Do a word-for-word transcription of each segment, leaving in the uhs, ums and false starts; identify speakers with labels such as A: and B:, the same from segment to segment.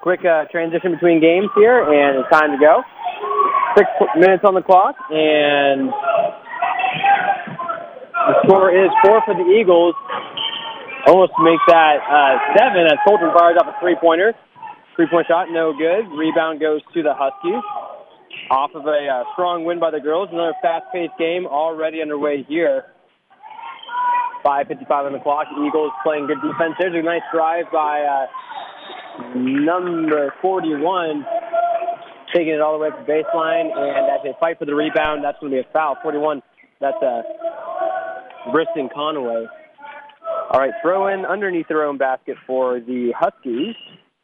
A: quick uh, transition between games here, and it's time to go. Six minutes on the clock, and the score is four for the Eagles. Almost to make that uh, seven as Colton fires up a three-pointer. Three-point shot, no good. Rebound goes to the Huskies. Off of a uh, strong win by the girls. Another fast-paced game already underway here. five fifty-five on the clock. Eagles playing good defense. There's a nice drive by uh, number forty-one, taking it all the way up the baseline, and as they fight for the rebound, that's going to be a foul. forty-one, that's uh, Briston Conway. All right, throw in underneath their own basket for the Huskies.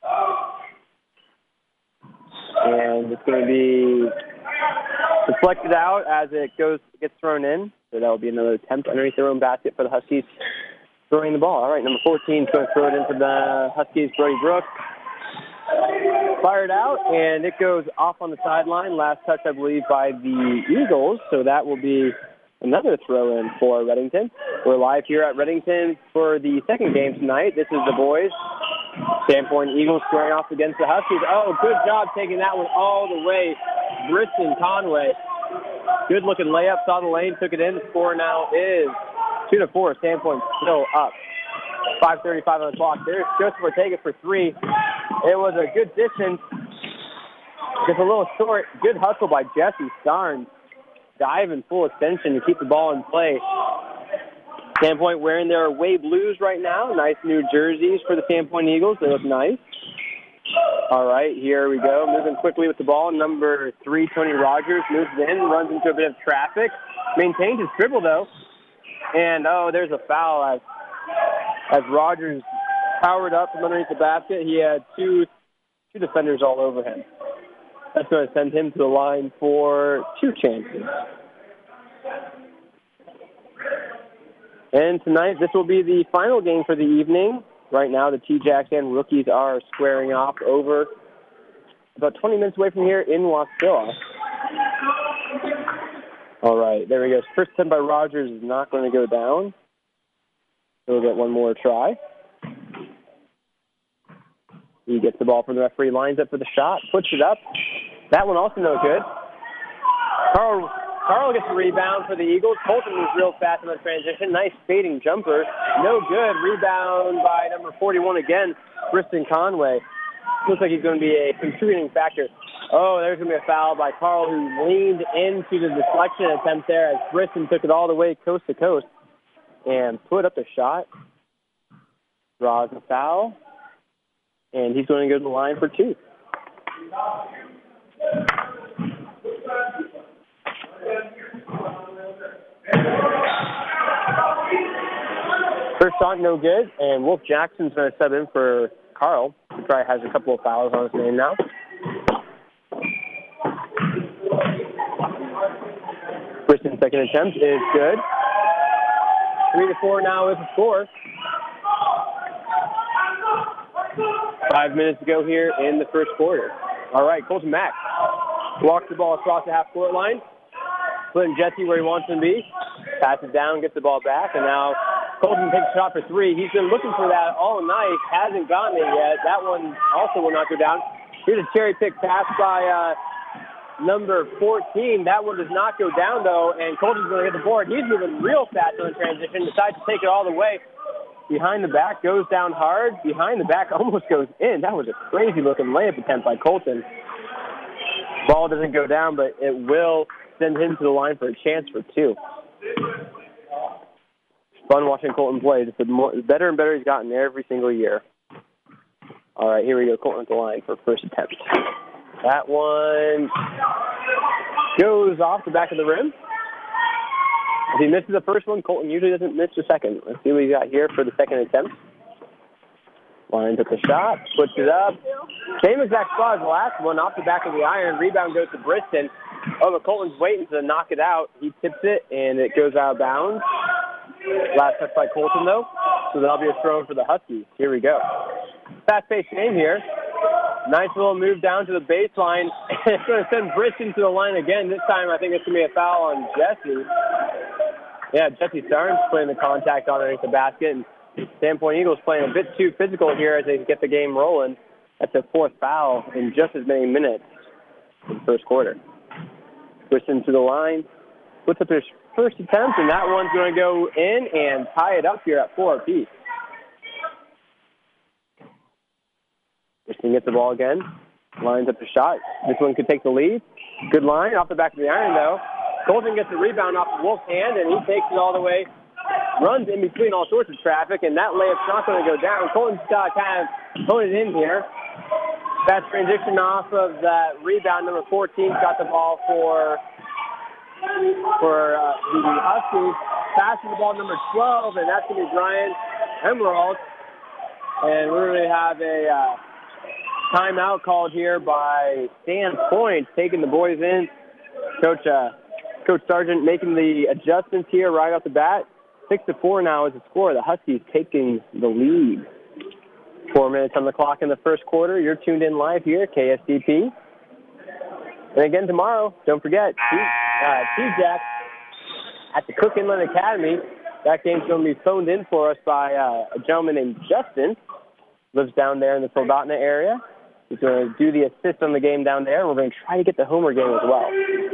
A: And it's going to be deflected out as it goes gets thrown in. So that will be another attempt underneath their own basket for the Huskies throwing the ball. All right, number fourteen is going to throw it into the Huskies, Brody Brooks. Fired out, and it goes off on the sideline. Last touch, I believe, by the Eagles. So that will be another throw-in for Reddington. We're live here at Reddington for the second game tonight. This is the boys. Sandpoint Eagles squaring off against the Huskies. Oh, good job taking that one all the way. Briston Conway. Good-looking layup, saw the lane, took it in. The score now is two to four. Sandpoint still up. five thirty-five on the clock. There's Joseph Ortega for three. It was a good distance. Just a little short. Good hustle by Jesse Starnes. Dive in full extension to keep the ball in play. Sandpoint wearing their away blues right now. Nice new jerseys for the Sandpoint Eagles. They look nice. All right, here we go. Moving quickly with the ball. Number three, Tony Rogers, moves in, runs into a bit of traffic. Maintains his dribble, though. And, oh, there's a foul as, as Rogers powered up from underneath the basket. He had two, two defenders all over him. That's going to send him to the line for two chances. And tonight, this will be the final game for the evening. Right now, the T-Jackson rookies are squaring off over about twenty minutes away from here in Wasilla. All right, there we go. First attempt by Rogers is not going to go down. We'll get one more try. He gets the ball from the referee, lines up for the shot, puts it up. That one also no good. Carl Carl gets the rebound for the Eagles. Colton was real fast in the transition. Nice fading jumper. No good. Rebound by number forty-one again, Briston Conway. Looks like he's going to be a contributing factor. Oh, there's going to be a foul by Carl, who leaned into the deflection attempt there as Briston took it all the way coast to coast and put up the shot. Draws a foul. And he's going to go to the line for two. First shot, no good. And Wolf Jackson's going to sub in for Carl. He probably has a couple of fouls on his name now. Briston's second attempt is good. Three to four now is the score. Five minutes to go here in the first quarter. All right, Colton Mack walks the ball across the half-court line, putting Jesse where he wants him to be, passes down, gets the ball back, and now Colton takes a shot for three. He's been looking for that all night, hasn't gotten it yet. That one also will not go down. Here's a cherry-pick pass by uh, number fourteen. That one does not go down, though, and Colton's going to get the board. He's moving real fast on the transition, decides to take it all the way. Behind the back, goes down hard. Behind the back, almost goes in. That was a crazy-looking layup attempt by Colton. Ball doesn't go down, but it will send him to the line for a chance for two. Fun watching Colton play. Just the more, better and better he's gotten every single year. All right, here we go. Colton at the line for first attempt. That one goes off the back of the rim. If he misses the first one, Colton usually doesn't miss the second. Let's see what he's got here for the second attempt. Lines up the shot, puts it up. Same exact spot as the last one, off the back of the iron. Rebound goes to Briston. Oh, but Colton's waiting to knock it out. He tips it, and it goes out of bounds. Last touch by Colton, though. So that'll be a throw for the Huskies. Here we go. Fast-paced game here. Nice little move down to the baseline. It's going to send Briston to the line again. This time, I think it's going to be a foul on Jesse. Yeah, Jesse Starnes putting the contact on underneath the basket. And Sandpoint Eagles playing a bit too physical here as they get the game rolling. That's a fourth foul in just as many minutes in the first quarter. Switching to the line, puts up his first attempt, and that one's going to go in and tie it up here at four apiece. Christian gets the ball again, lines up the shot. This one could take the lead. Good line off the back of the iron, though. Colton gets the rebound off the Wolf's hand, and he takes it all the way, runs in between all sorts of traffic, and that layup's not going to go down. Colton's got to kind of put it in here. Fast transition off of that rebound. Number fourteen got the ball for for uh, the Huskies. Passing the ball number twelve, and that's going to be Brian Emerald. And we're going to have a uh, timeout called here by Stan Point, taking the boys in. Coach uh, Coach Sargent making the adjustments here right off the bat. Six to four now is the score. The Huskies taking the lead. Four minutes on the clock in the first quarter. You're tuned in live here, K S D P. And again tomorrow, don't forget, uh, T-Jack at the Cook Inland Academy. That game's going to be phoned in for us by uh, a gentleman named Justin. Lives down there in the Soldotna area. He's going to do the assist on the game down there. We're going to try to get the Homer game as well.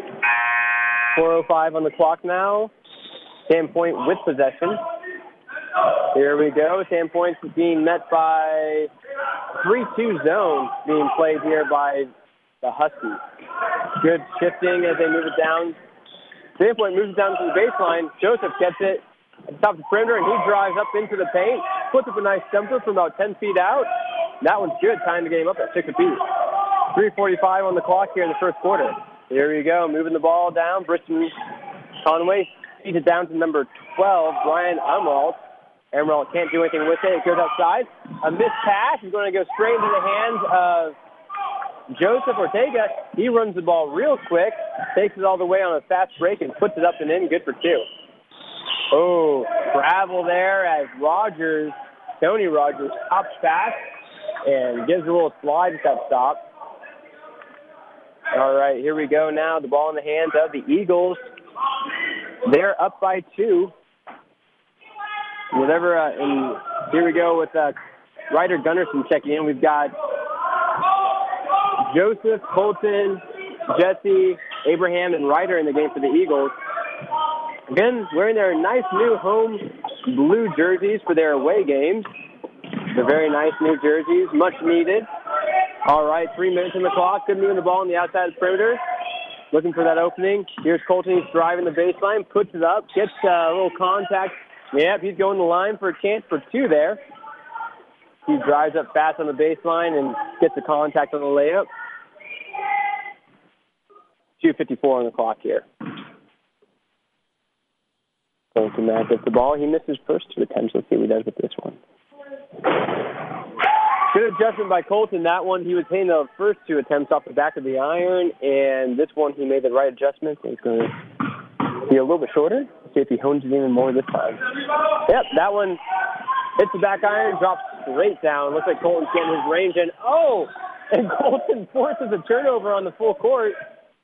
A: four oh five on the clock now. Sandpoint with possession. Here we go. Sandpoint's being met by three two zone being played here by the Huskies. Good shifting as they move it down. Sandpoint moves it down to the baseline. Joseph gets it at the top of the perimeter, and he drives up into the paint. Puts up a nice jumper from about ten feet out. That one's good. Tying the game up at six apiece. three forty-five on the clock here in the first quarter. Here we go. Moving the ball down. Briston Conway feeds it down to number twelve, Brian Emerald. Emerald can't do anything with it. It goes outside. A missed pass is going to go straight into the hands of Joseph Ortega. He runs the ball real quick, takes it all the way on a fast break, and puts it up and in. Good for two. Oh, travel there as Rogers, Tony Rogers, stops fast and gives a little slide at that stop. All right, here we go now. The ball in the hands of the Eagles. They're up by two. Whatever, uh, and here we go with uh, Ryder Gunnarsson checking in. We've got Joseph, Colton, Jesse, Abraham, and Ryder in the game for the Eagles. Again, wearing their nice new home blue jerseys for their away games. They're very nice new jerseys, much needed. All right, three minutes on the clock. Good moving the ball on the outside of the perimeter. Looking for that opening. Here's Colton. He's driving the baseline, puts it up, gets uh, a little contact. Yep, he's going to the line for a chance for two there. He drives up fast on the baseline and gets the contact on the layup. two fifty-four on the clock here. Colton Mack gets the ball. He missed his first two attempts. Let's see what he does with this one. Good adjustment by Colton. That one, he was hitting the first two attempts off the back of the iron, and this one, he made the right adjustment. He's going to be a little bit shorter. See if he hones it even more this time. Yep, that one hits the back iron, drops straight down. Looks like Colton's getting his range in. Oh! And Colton forces a turnover on the full court.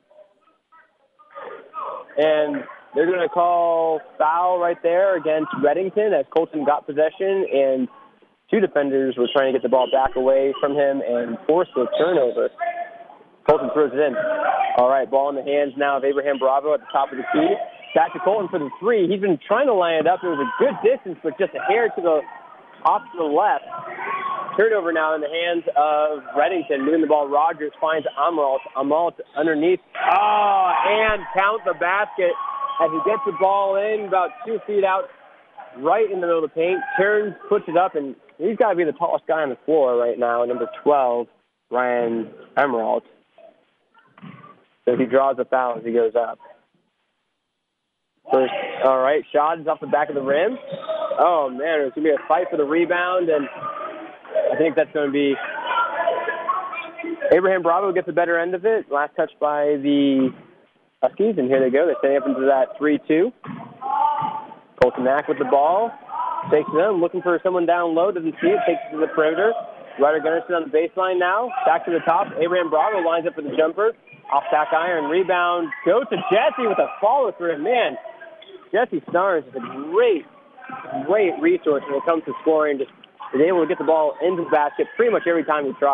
A: And they're going to call foul right there against Reddington as Colton got possession, and two defenders were trying to get the ball back away from him and force the turnover. Colton throws it in. All right, ball in the hands now of Abraham Bravo at the top of the key. Back to Colton for the three. He's been trying to line it up. It was a good distance, but just a hair to the off to the left. Turnover now in the hands of Reddington. Moving the ball, Rogers finds Amalt. Amalt underneath. Oh, and count the basket as he gets the ball in about two feet out, right in the middle of the paint. Turns, puts it up, and he's got to be the tallest guy on the floor right now, number twelve, Ryan Emerald. So he draws a foul as he goes up. First, all right, shot is off the back of the rim. Oh, man, it's going to be a fight for the rebound, and I think that's going to be Abraham Bravo gets the better end of it. Last touch by the Huskies, and here they go. They're setting up into that three two. Colton Mack with the ball. Takes it in, looking for someone down low. Doesn't see it. Takes it to the perimeter. Ryder Gunnarsson on the baseline now. Back to the top. Abraham Bravo lines up for the jumper. Off back iron. Rebound. Goes to Jesse with a follow-through. Man, Jesse Starnes is a great, great resource when it comes to scoring. Just is able to get the ball into the basket pretty much every time he tries.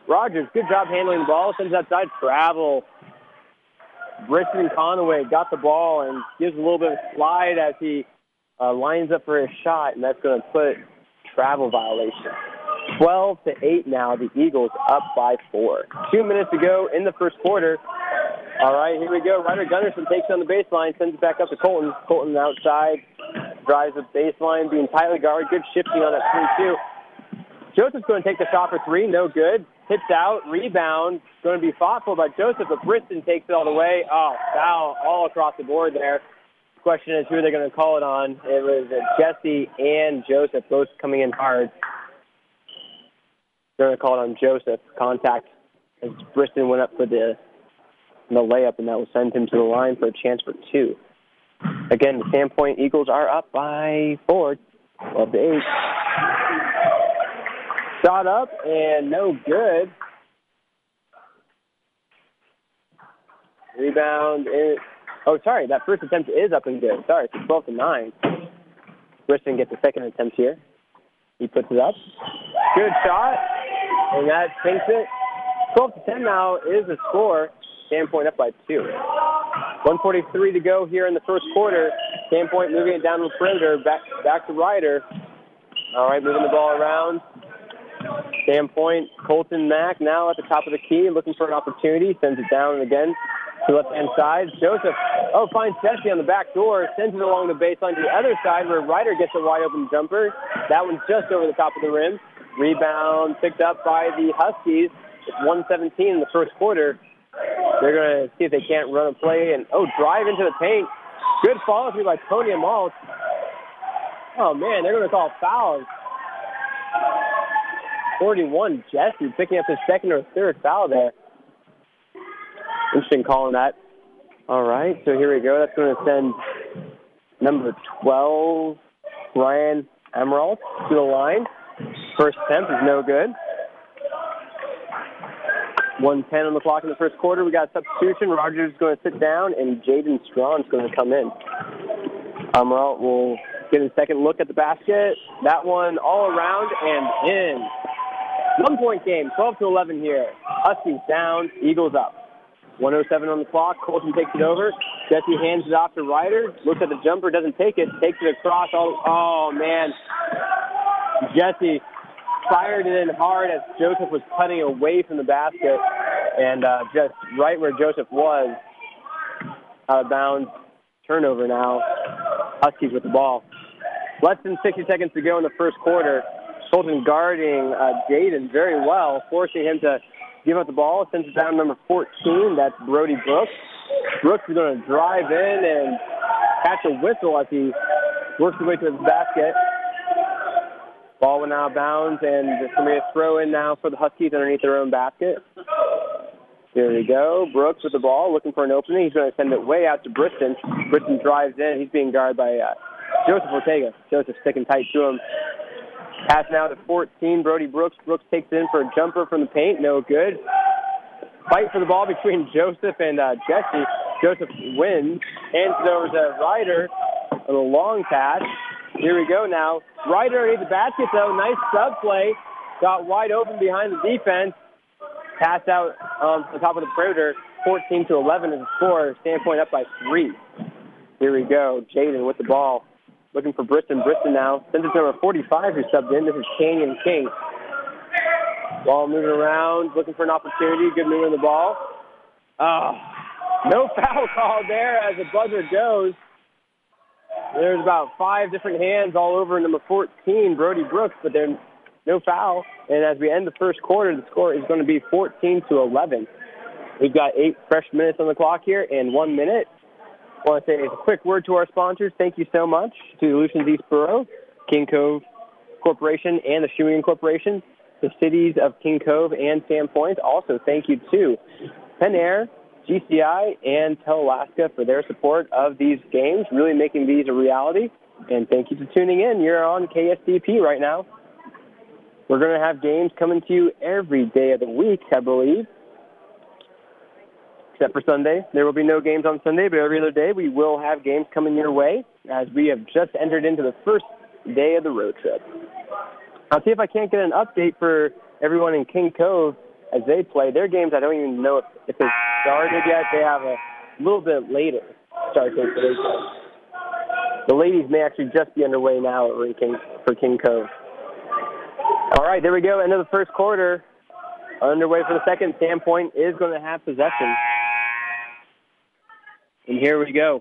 A: Rogers, good job handling the ball. Sends it outside. Travel. Briston Conaway got the ball and gives a little bit of a slide as he uh, lines up for his shot, and that's going to put travel violation. twelve to eight now. The Eagles up by four. Two minutes to go in the first quarter. All right, here we go. Ryder Gunnarsson takes it on the baseline, sends it back up to Colton. Colton outside, drives the baseline, being tightly guarded. Good shifting on that three two. Joseph's going to take the shot for three. No good. Hits out. Rebound. Going to be fought for by Joseph, but Briston takes it all the way. Oh, foul all across the board there. The question is who they're going to call it on. It was uh, Jesse and Joseph both coming in hard. They're going to call it on Joseph. Contact as Briston went up for the, the layup, and that will send him to the line for a chance for two. Again, the Sandpoint Eagles are up by four. twelve to eight. Shot up and no good. Rebound. Is, oh, sorry. That first attempt is up and good. Sorry, it's twelve to nine. Briston gets the second attempt here. He puts it up. Good shot. And that sinks it. twelve to ten now is the score. Sandpoint up by two. one forty-three to go here in the first quarter. Sandpoint moving it down the perimeter. Back, back to Ryder. All right, moving the ball around. Sandpoint, Colton Mack now at the top of the key, looking for an opportunity. Sends it down again to the left-hand side. Joseph, oh, finds Jesse on the back door. Sends it along the baseline to the other side where Ryder gets a wide-open jumper. That one's just over the top of the rim. Rebound picked up by the Huskies. It's one seventeen in the first quarter. They're going to see if they can't run a play. And, oh, drive into the paint. Good follow-through by Tony Amalt. Oh, man, they're going to call fouls. forty-one, Jesse picking up his second or third foul there. Interesting calling that. All right, so here we go. That's going to send number twelve, Ryan Emerald, to the line. First attempt is no good. one ten on the clock in the first quarter. We got a substitution. Rogers is going to sit down, and Jaden Strawn is going to come in. Emerald will get a second look at the basket. That one all around and in. One-point game, twelve to eleven here. Huskies down, Eagles up. one oh seven on the clock. Colton takes it over. Jesse hands it off to Ryder. Looks at the jumper, doesn't take it. Takes it across. Oh, oh man. Jesse fired it in hard as Joseph was cutting away from the basket. And uh, just right where Joseph was, out of bounds. Turnover now. Huskies with the ball. Less than sixty seconds to go in the first quarter. Colton guarding uh, Jaden very well, forcing him to give up the ball. Sends it down number fourteen. That's Brody Brooks. Brooks is going to drive in and catch a whistle as he works his way to his basket. Ball went out of bounds, and there's going to be a throw in now for the Huskies underneath their own basket. Here we go. Brooks with the ball, looking for an opening. He's going to send it way out to Briston. Briston drives in. He's being guarded by uh, Joseph Ortega. Joseph sticking tight to him. Pass now to fourteen, Brody Brooks. Brooks takes it in for a jumper from the paint. No good. Fight for the ball between Joseph and uh, Jesse. Joseph wins. Hands it over to Ryder on a long pass. Here we go now. Ryder needs the basket, though. Nice sub play. Got wide open behind the defense. Pass out um, on top of the perimeter. fourteen to eleven is the score. Sandpoint up by three. Here we go. Jaden with the ball. Looking for Briston. Briston now. Sends it to number forty-five who subbed in. This is Canyon King. Ball moving around. Looking for an opportunity. Good move on the ball. Oh, no foul call there as the buzzer goes. There's about five different hands all over number fourteen, Brody Brooks, but there's no foul. And as we end the first quarter, the score is going to be fourteen to eleven. We've got eight fresh minutes on the clock here and one minute. I want to say a quick word to our sponsors. Thank you so much to Aleutians East Borough, King Cove Corporation, and the Shawinigan Corporation, the cities of King Cove and Sandpoint. Also, thank you to Penn Air, G C I, and Tel-Alaska for their support of these games, really making these a reality. And thank you for tuning in. You're on K S D P right now. We're going to have games coming to you every day of the week, I believe, except for Sunday. There will be no games on Sunday, but every other day we will have games coming your way as we have just entered into the first day of the road trip. I'll see if I can't get an update for everyone in King Cove as they play. Their games, I don't even know if, if they've started yet. They have a little bit later start date for their games. The ladies may actually just be underway now at King, for King Cove. All right, there we go. End of the first quarter. Underway for the second. Sandpoint is going to have possession. And here we go.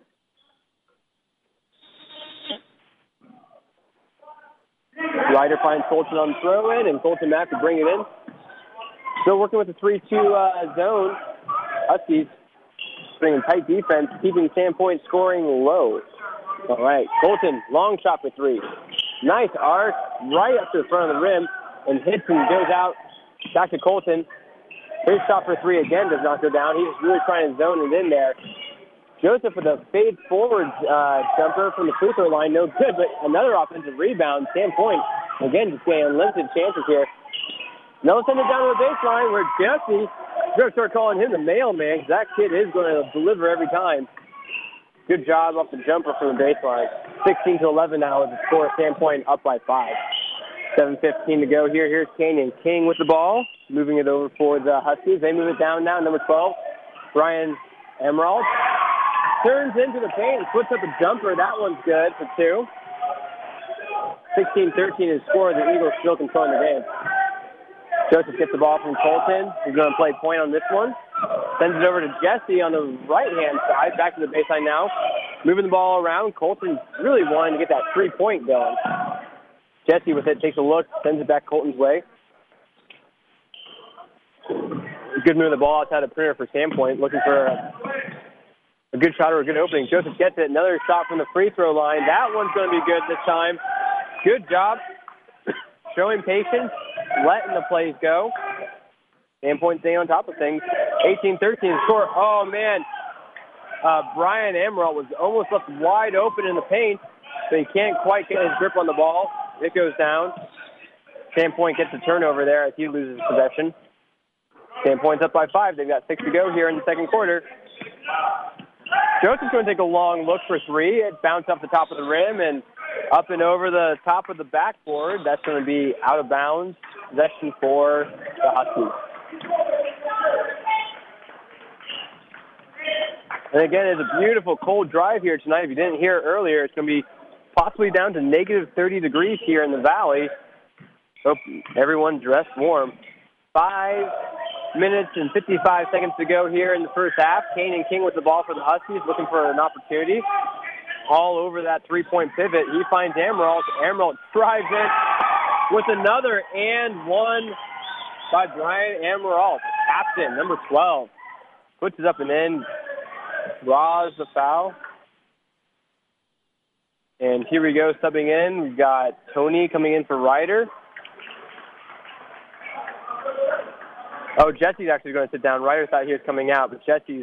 A: Ryder finds Colton on the throw-in, and Colton Mack to bring it in. Still working with the three two uh, zone. Huskies bringing tight defense, keeping Sandpoint scoring low. All right, Colton, long shot for three. Nice arc, right up to the front of the rim, and hits and goes out. Back to Colton. His shot for three again does not go down. He's really trying to zone it in there. Joseph with a fade forward uh, jumper from the free throw line, no good, but another offensive rebound. Sandpoint, again, just getting unlimited chances here. Now let's send it down to the baseline where Jesse, we're going to start calling him the mailman because that kid is going to deliver every time. Good job off the jumper from the baseline. sixteen to eleven now with the score. Sandpoint up by five. seven fifteen to go here. Here's Canyon King with the ball, moving it over for the Huskies. They move it down now. Number twelve, Brian Emerald. Turns into the paint and puts up a jumper. That one's good for two. sixteen thirteen is score. The Eagles still controlling the game. Joseph gets the ball from Colton. He's going to play point on this one. Sends it over to Jesse on the right-hand side. Back to the baseline now. Moving the ball around. Colton really wanting to get that three-point going. Jesse with it takes a look, sends it back Colton's way. Good move of the ball outside the perimeter for Sandpoint. Looking for a, a good shot or a good opening. Joseph gets it. Another shot from the free throw line. That one's going to be good this time. Good job. Showing patience. Letting the plays go. Sandpoint staying on top of things. eighteen thirteen score. Oh, man. Uh, Brian Emerald was almost left wide open in the paint, but he can't quite get his grip on the ball. It goes down. Sandpoint gets a turnover there as he loses possession. Sandpoint's up by five. They've got six to go here in the second quarter. Joseph's going to take a long look for three. It bounced off the top of the rim and up and over the top of the backboard. That's going to be out of bounds. Possession for the Huskies. And again, it's a beautiful cold drive here tonight. If you didn't hear it earlier, it's going to be possibly down to negative thirty degrees here in the valley. Hope everyone dressed warm. Five minutes and fifty-five seconds to go here in the first half. Canyon King with the ball for the Huskies, looking for an opportunity. All over that three-point pivot. He finds Emerald. Emerald drives it with another and one by Brian Emerald, captain, number twelve. Puts it up and in. Draws the foul. And here we go, subbing in. We've got Tony coming in for Ryder. Oh, Jesse's actually going to sit down. Ryder thought he was coming out, but Jesse's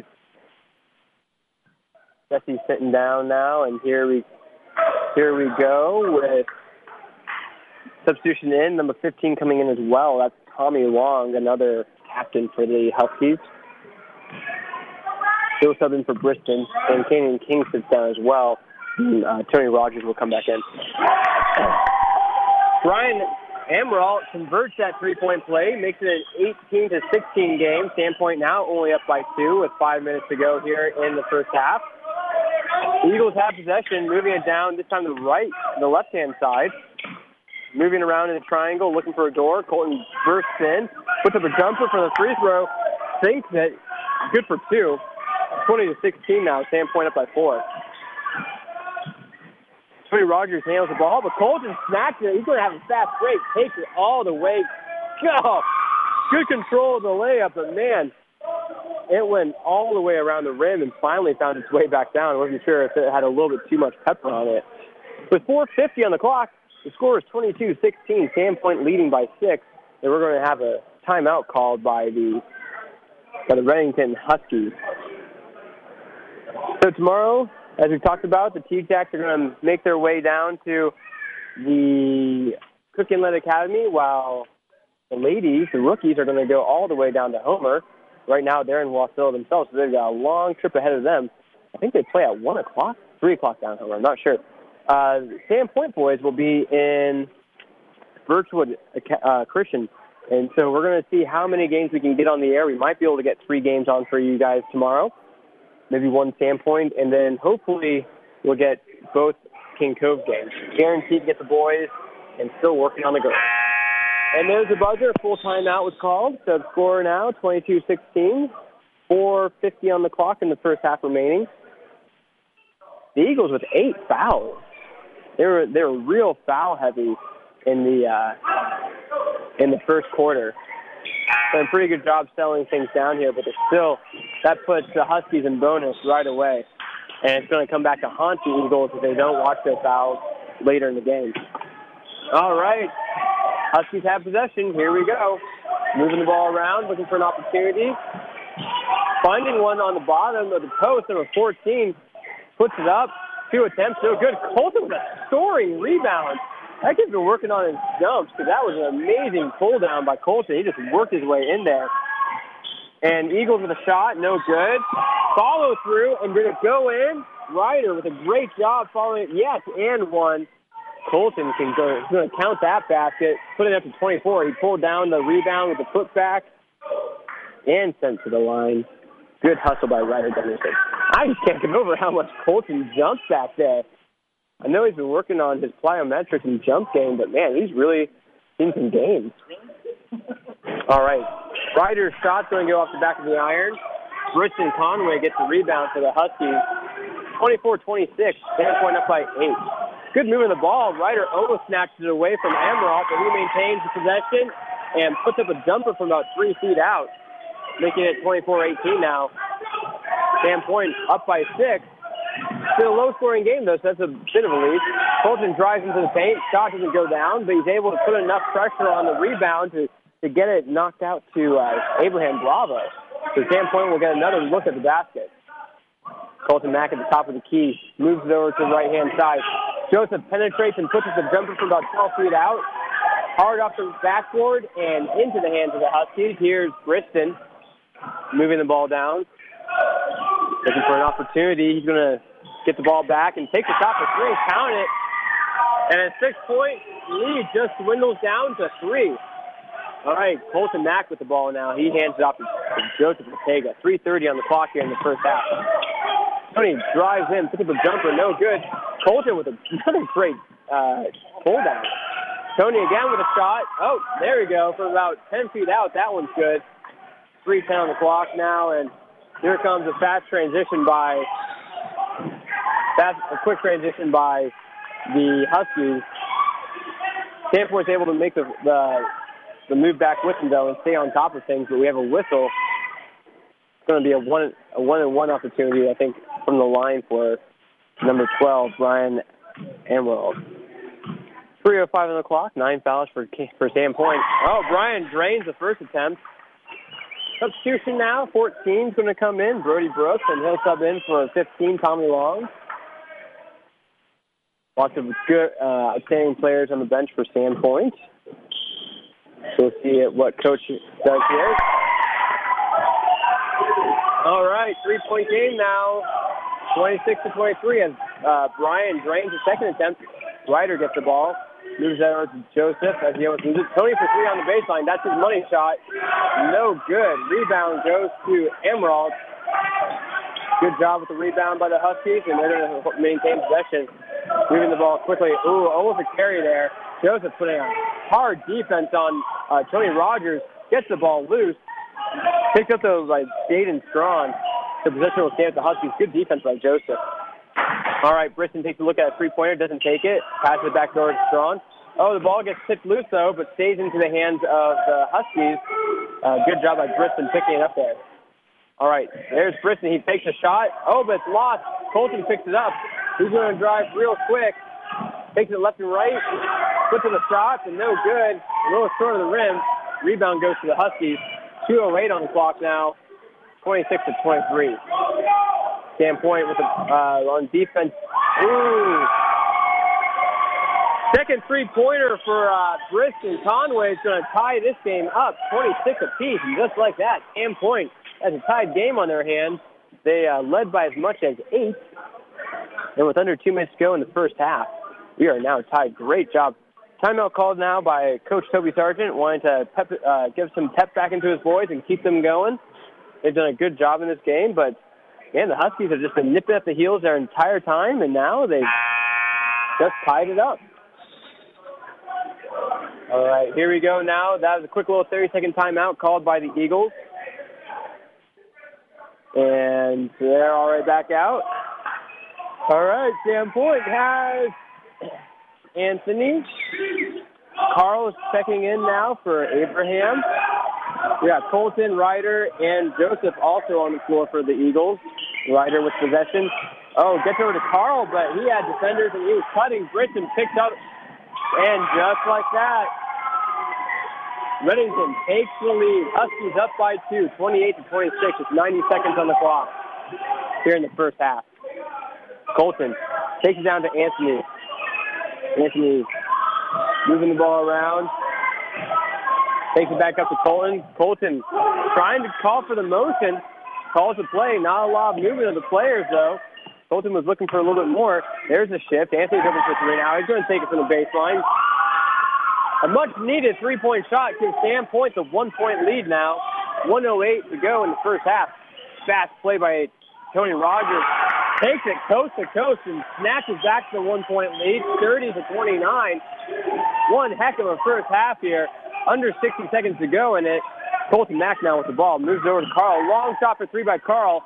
A: Jesse's sitting down now. And here we here we go with substitution in. Number fifteen coming in as well. That's Tommy Long, another captain for the Huskies. He'll sub in for Briston, and Canyon King sits down as well. And, uh, Tony Rogers will come back in. Brian Emerald converts that three-point play, makes it an eighteen to sixteen game. Sandpoint now only up by two with five minutes to go here in the first half. The Eagles have possession, moving it down, this time to the right, the left-hand side. Moving around in a triangle, looking for a door. Colton bursts in, puts up a jumper for the free throw, sinks it, good for two. twenty to sixteen now, Sandpoint up by four. Tony Rogers handles the ball, but Colton snatches it. He's going to have a fast break, takes it all the way. Go! Good control of the layup, but man, it went all the way around the rim and finally found its way back down. I wasn't sure if it had a little bit too much pepper on it. With four fifty on the clock, the score is twenty-two sixteen. Sandpoint leading by six, and we're going to have a timeout called by the by the Reddington Huskies. So tomorrow, as we talked about, the T-Jacks are going to make their way down to the Cook Inlet Academy, while the ladies, the rookies, are going to go all the way down to Homer. Right now, they're in Wasilla themselves, so they've got a long trip ahead of them. I think they play at one o'clock, three o'clock down Homer. I'm not sure. Uh, Sandpoint boys will be in Birchwood uh, Christian And so we're going to see how many games we can get on the air. We might be able to get three games on for you guys tomorrow, maybe one Sandpoint, and then hopefully we'll get both King Cove games. Guaranteed to get the boys and still working on the girls. And there's the buzzer. Full timeout was called. So the score now, twenty-two sixteen. four fifty on the clock in the first half remaining. The Eagles with eight fouls. They were they were real foul heavy in the uh, in the first quarter. Done a pretty good job settling things down here, but it's still that puts the Huskies in bonus right away, and it's going to come back to haunt the Eagles if they don't watch their fouls later in the game. All right, Huskies have possession. Here we go, moving the ball around, looking for an opportunity, finding one on the bottom of the post. Number fourteen puts it up. Two attempts, no good. Colton with a soaring rebound. That kid's been working on his jumps because that was an amazing pull down by Colton. He just worked his way in there. And Eagles with a shot, no good. Follow through and did it go in? Ryder with a great job following it. Yes, and one. Colton can go, he's going to count that basket, put it up to twenty-four. He pulled down the rebound with the putback and sent to the line. Good hustle by Ryder Gunderson. I just can't get over how much Colton jumps back there. I know he's been working on his plyometrics and jump game, but, man, he's really seen some games. All right. Ryder's shot's going to go off the back of the iron. Briston Conway gets the rebound for the Huskies. twenty-four twenty-six, Sandpoint up by eight. Good move of the ball. Ryder almost snatched it away from Amaral, but he maintains the possession and puts up a jumper from about three feet out, making it twenty-four eighteen now. Sandpoint up by six. Still a low-scoring game, though, so that's a bit of a lead. Colton drives into the paint. Shot doesn't go down, but he's able to put enough pressure on the rebound to, to get it knocked out to uh, Abraham Bravo. So Sandpoint will get another look at the basket. Colton Mack at the top of the key. Moves it over to the right-hand side. Joseph penetrates and pushes the jumper from about twelve feet out. Hard off the backboard and into the hands of the Huskies. Here's Briston moving the ball down. Looking for an opportunity. He's going to get the ball back and take the shot for three. Count it. And a six-point lead just dwindles down to three. All right, Colton Mack with the ball now. He hands it off to Joseph Ortega. three thirty on the clock here in the first half. Tony drives in, puts up a jumper, no good. Colton with another great uh, pull down. Tony again with a shot. Oh, there we go. From about ten feet out, that one's good. three ten on the clock now, and here comes a fast transition by, fast, a quick transition by the Huskies. Sandpoint's able to make the, the the move back with them, though, and stay on top of things, but we have a whistle. It's going to be a one a one and one opportunity, I think, from the line for number twelve, Brian Emerald. three oh five on the clock, nine fouls for for Sandpoint. Oh, Brian drains the first attempt. Substitution now, fourteen's going to come in, Brody Brooks, and he'll sub in for fifteen, Tommy Long. Lots of good, uh, outstanding players on the bench for Sandpoint. So we'll see what Coach does here. All right, three-point game now, twenty-six to twenty-three, as uh, Brian drains the second attempt. Ryder gets the ball, moves that over to Joseph as he almost loses. Tony for three on the baseline. That's his money shot. No good. Rebound goes to Emerald. Good job with the rebound by the Huskies, and they're going to maintain possession. Moving the ball quickly. Ooh, almost a carry there. Joseph putting a hard defense on uh, Tony Rogers. Gets the ball loose. Picked up those by Jaden Strawn. The possession will stay with the Huskies. Good defense by Joseph. All right, Briston takes a look at a three-pointer. Doesn't take it. Passes it back door to Strawn. Oh, the ball gets tipped loose, though, but stays into the hands of the Huskies. Uh, good job by Briston picking it up there. All right, there's Briston. He takes a shot. Oh, but it's lost. Colton picks it up. He's going to drive real quick. Takes it left and right. Puts in the shots, and no good. A little short of the rim. Rebound goes to the Huskies. two oh eight on the clock now. twenty-six to twenty-three. Sandpoint with the, uh, on defense. Ooh. Second three-pointer for uh, Briston Conway is going to tie this game up, twenty-six apiece. And just like that, Sandpoint has a tied game on their hands. They uh, led by as much as eight. And with under two minutes to go in the first half, we are now tied. Great job Timeout called now by Coach Toby Sargent, wanting to pep, uh, give some pep back into his boys and keep them going. They've done a good job in this game, but, man, the Huskies have just been nipping at the heels their entire time, and now they've just tied it up. All right, here we go now. That was a quick little thirty-second timeout called by the Eagles. And they're all right back out. All right, Sam Point has Anthony. Carl is checking in now for Abraham. We got Colton, Ryder, and Joseph also on the floor for the Eagles. Ryder with possession. Oh, gets over to Carl, but he had defenders, and he was cutting. Britton picked up, and just like that, Reddington takes the lead. Huskies up by two, twenty-eight to twenty-six, with ninety seconds on the clock here in the first half. Colton takes it down to Anthony. Anthony moving the ball around. Takes it back up to Colton. Colton trying to call for the motion. Calls the play. Not a lot of movement of the players, though. Colton was looking for a little bit more. There's a shift. Anthony's open for three now. He's going to take it from the baseline. A much-needed three-point shot gives Sam Point the one-point lead now. one oh eight to go in the first half. Fast play by Tony Rogers. Takes it coast to coast and snatches back to the one-point lead, thirty to twenty-nine. One heck of a first half here. Under sixty seconds to go in it. Colton Mack now with the ball. Moves over to Carl. Long shot for three by Carl.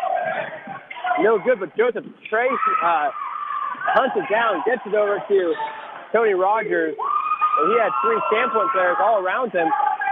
A: No good, but Joseph Trace uh, hunts it down, gets it over to Tony Rogers. And he had three Sandpoint players all around him.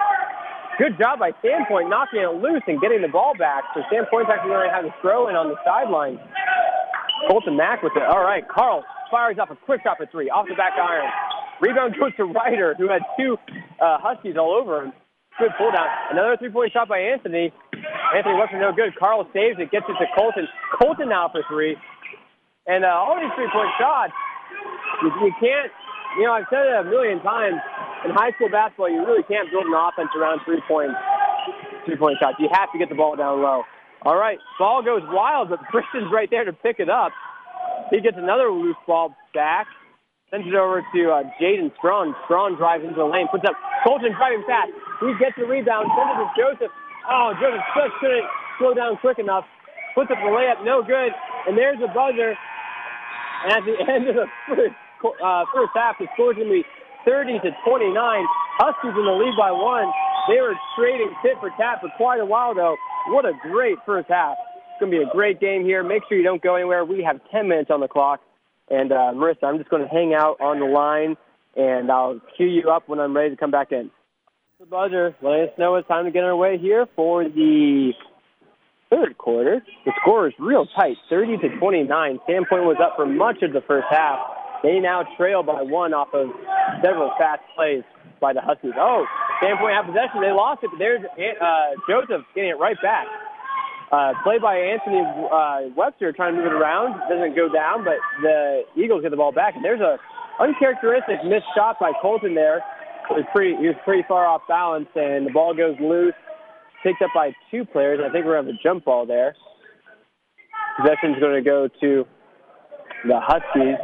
A: Good job by Sandpoint knocking it loose and getting the ball back. So Sandpoint's actually going to have a throw in on the sideline. Colton Mack with it. All right, Carl fires off a quick shot for three. Off the back iron. Rebound goes to Ryder, who had two uh, Huskies all over him. Good pull down. Another three-point shot by Anthony. Anthony wasn't no good. Carl saves it, gets it to Colton. Colton now for three. And uh, all these three-point shots, you, you can't, you know, I've said it a million times. In high school basketball, you really can't build an offense around three-point, three-point shots. You have to get the ball down low. All right, ball goes wild, but Christian's right there to pick it up. He gets another loose ball back. Sends it over to uh, Jaden Strawn. Strawn drives into the lane, puts up Colton driving fast. He gets the rebound, sends it to Joseph. Oh, Joseph just couldn't slow down quick enough. Puts up the layup, no good. And there's the buzzer. And at the end of the first, uh, first half, the score's going to be thirty to twenty-nine. Huskies in the lead by one. They were trading tit for tat for quite a while, though. What a great first half. It's going to be a great game here. Make sure you don't go anywhere. We have ten minutes on the clock. And, uh, Marissa, I'm just going to hang out on the line, and I'll cue you up when I'm ready to come back in. The buzzer letting us know it's time to get underway here for the third quarter. The score is real tight, thirty to twenty-nine. Sandpoint was up for much of the first half. They now trail by one off of several fast plays by the Huskies. Oh, Sandpoint have possession. They lost it, but there's uh, Joseph getting it right back. Uh, play by Anthony uh, Webster trying to move it around. Doesn't go down, but the Eagles get the ball back. And there's a uncharacteristic missed shot by Colton there. It was pretty, he was pretty far off balance, and the ball goes loose. Picked up by two players. I think we're going to have a jump ball there. Possession's going to go to the Huskies.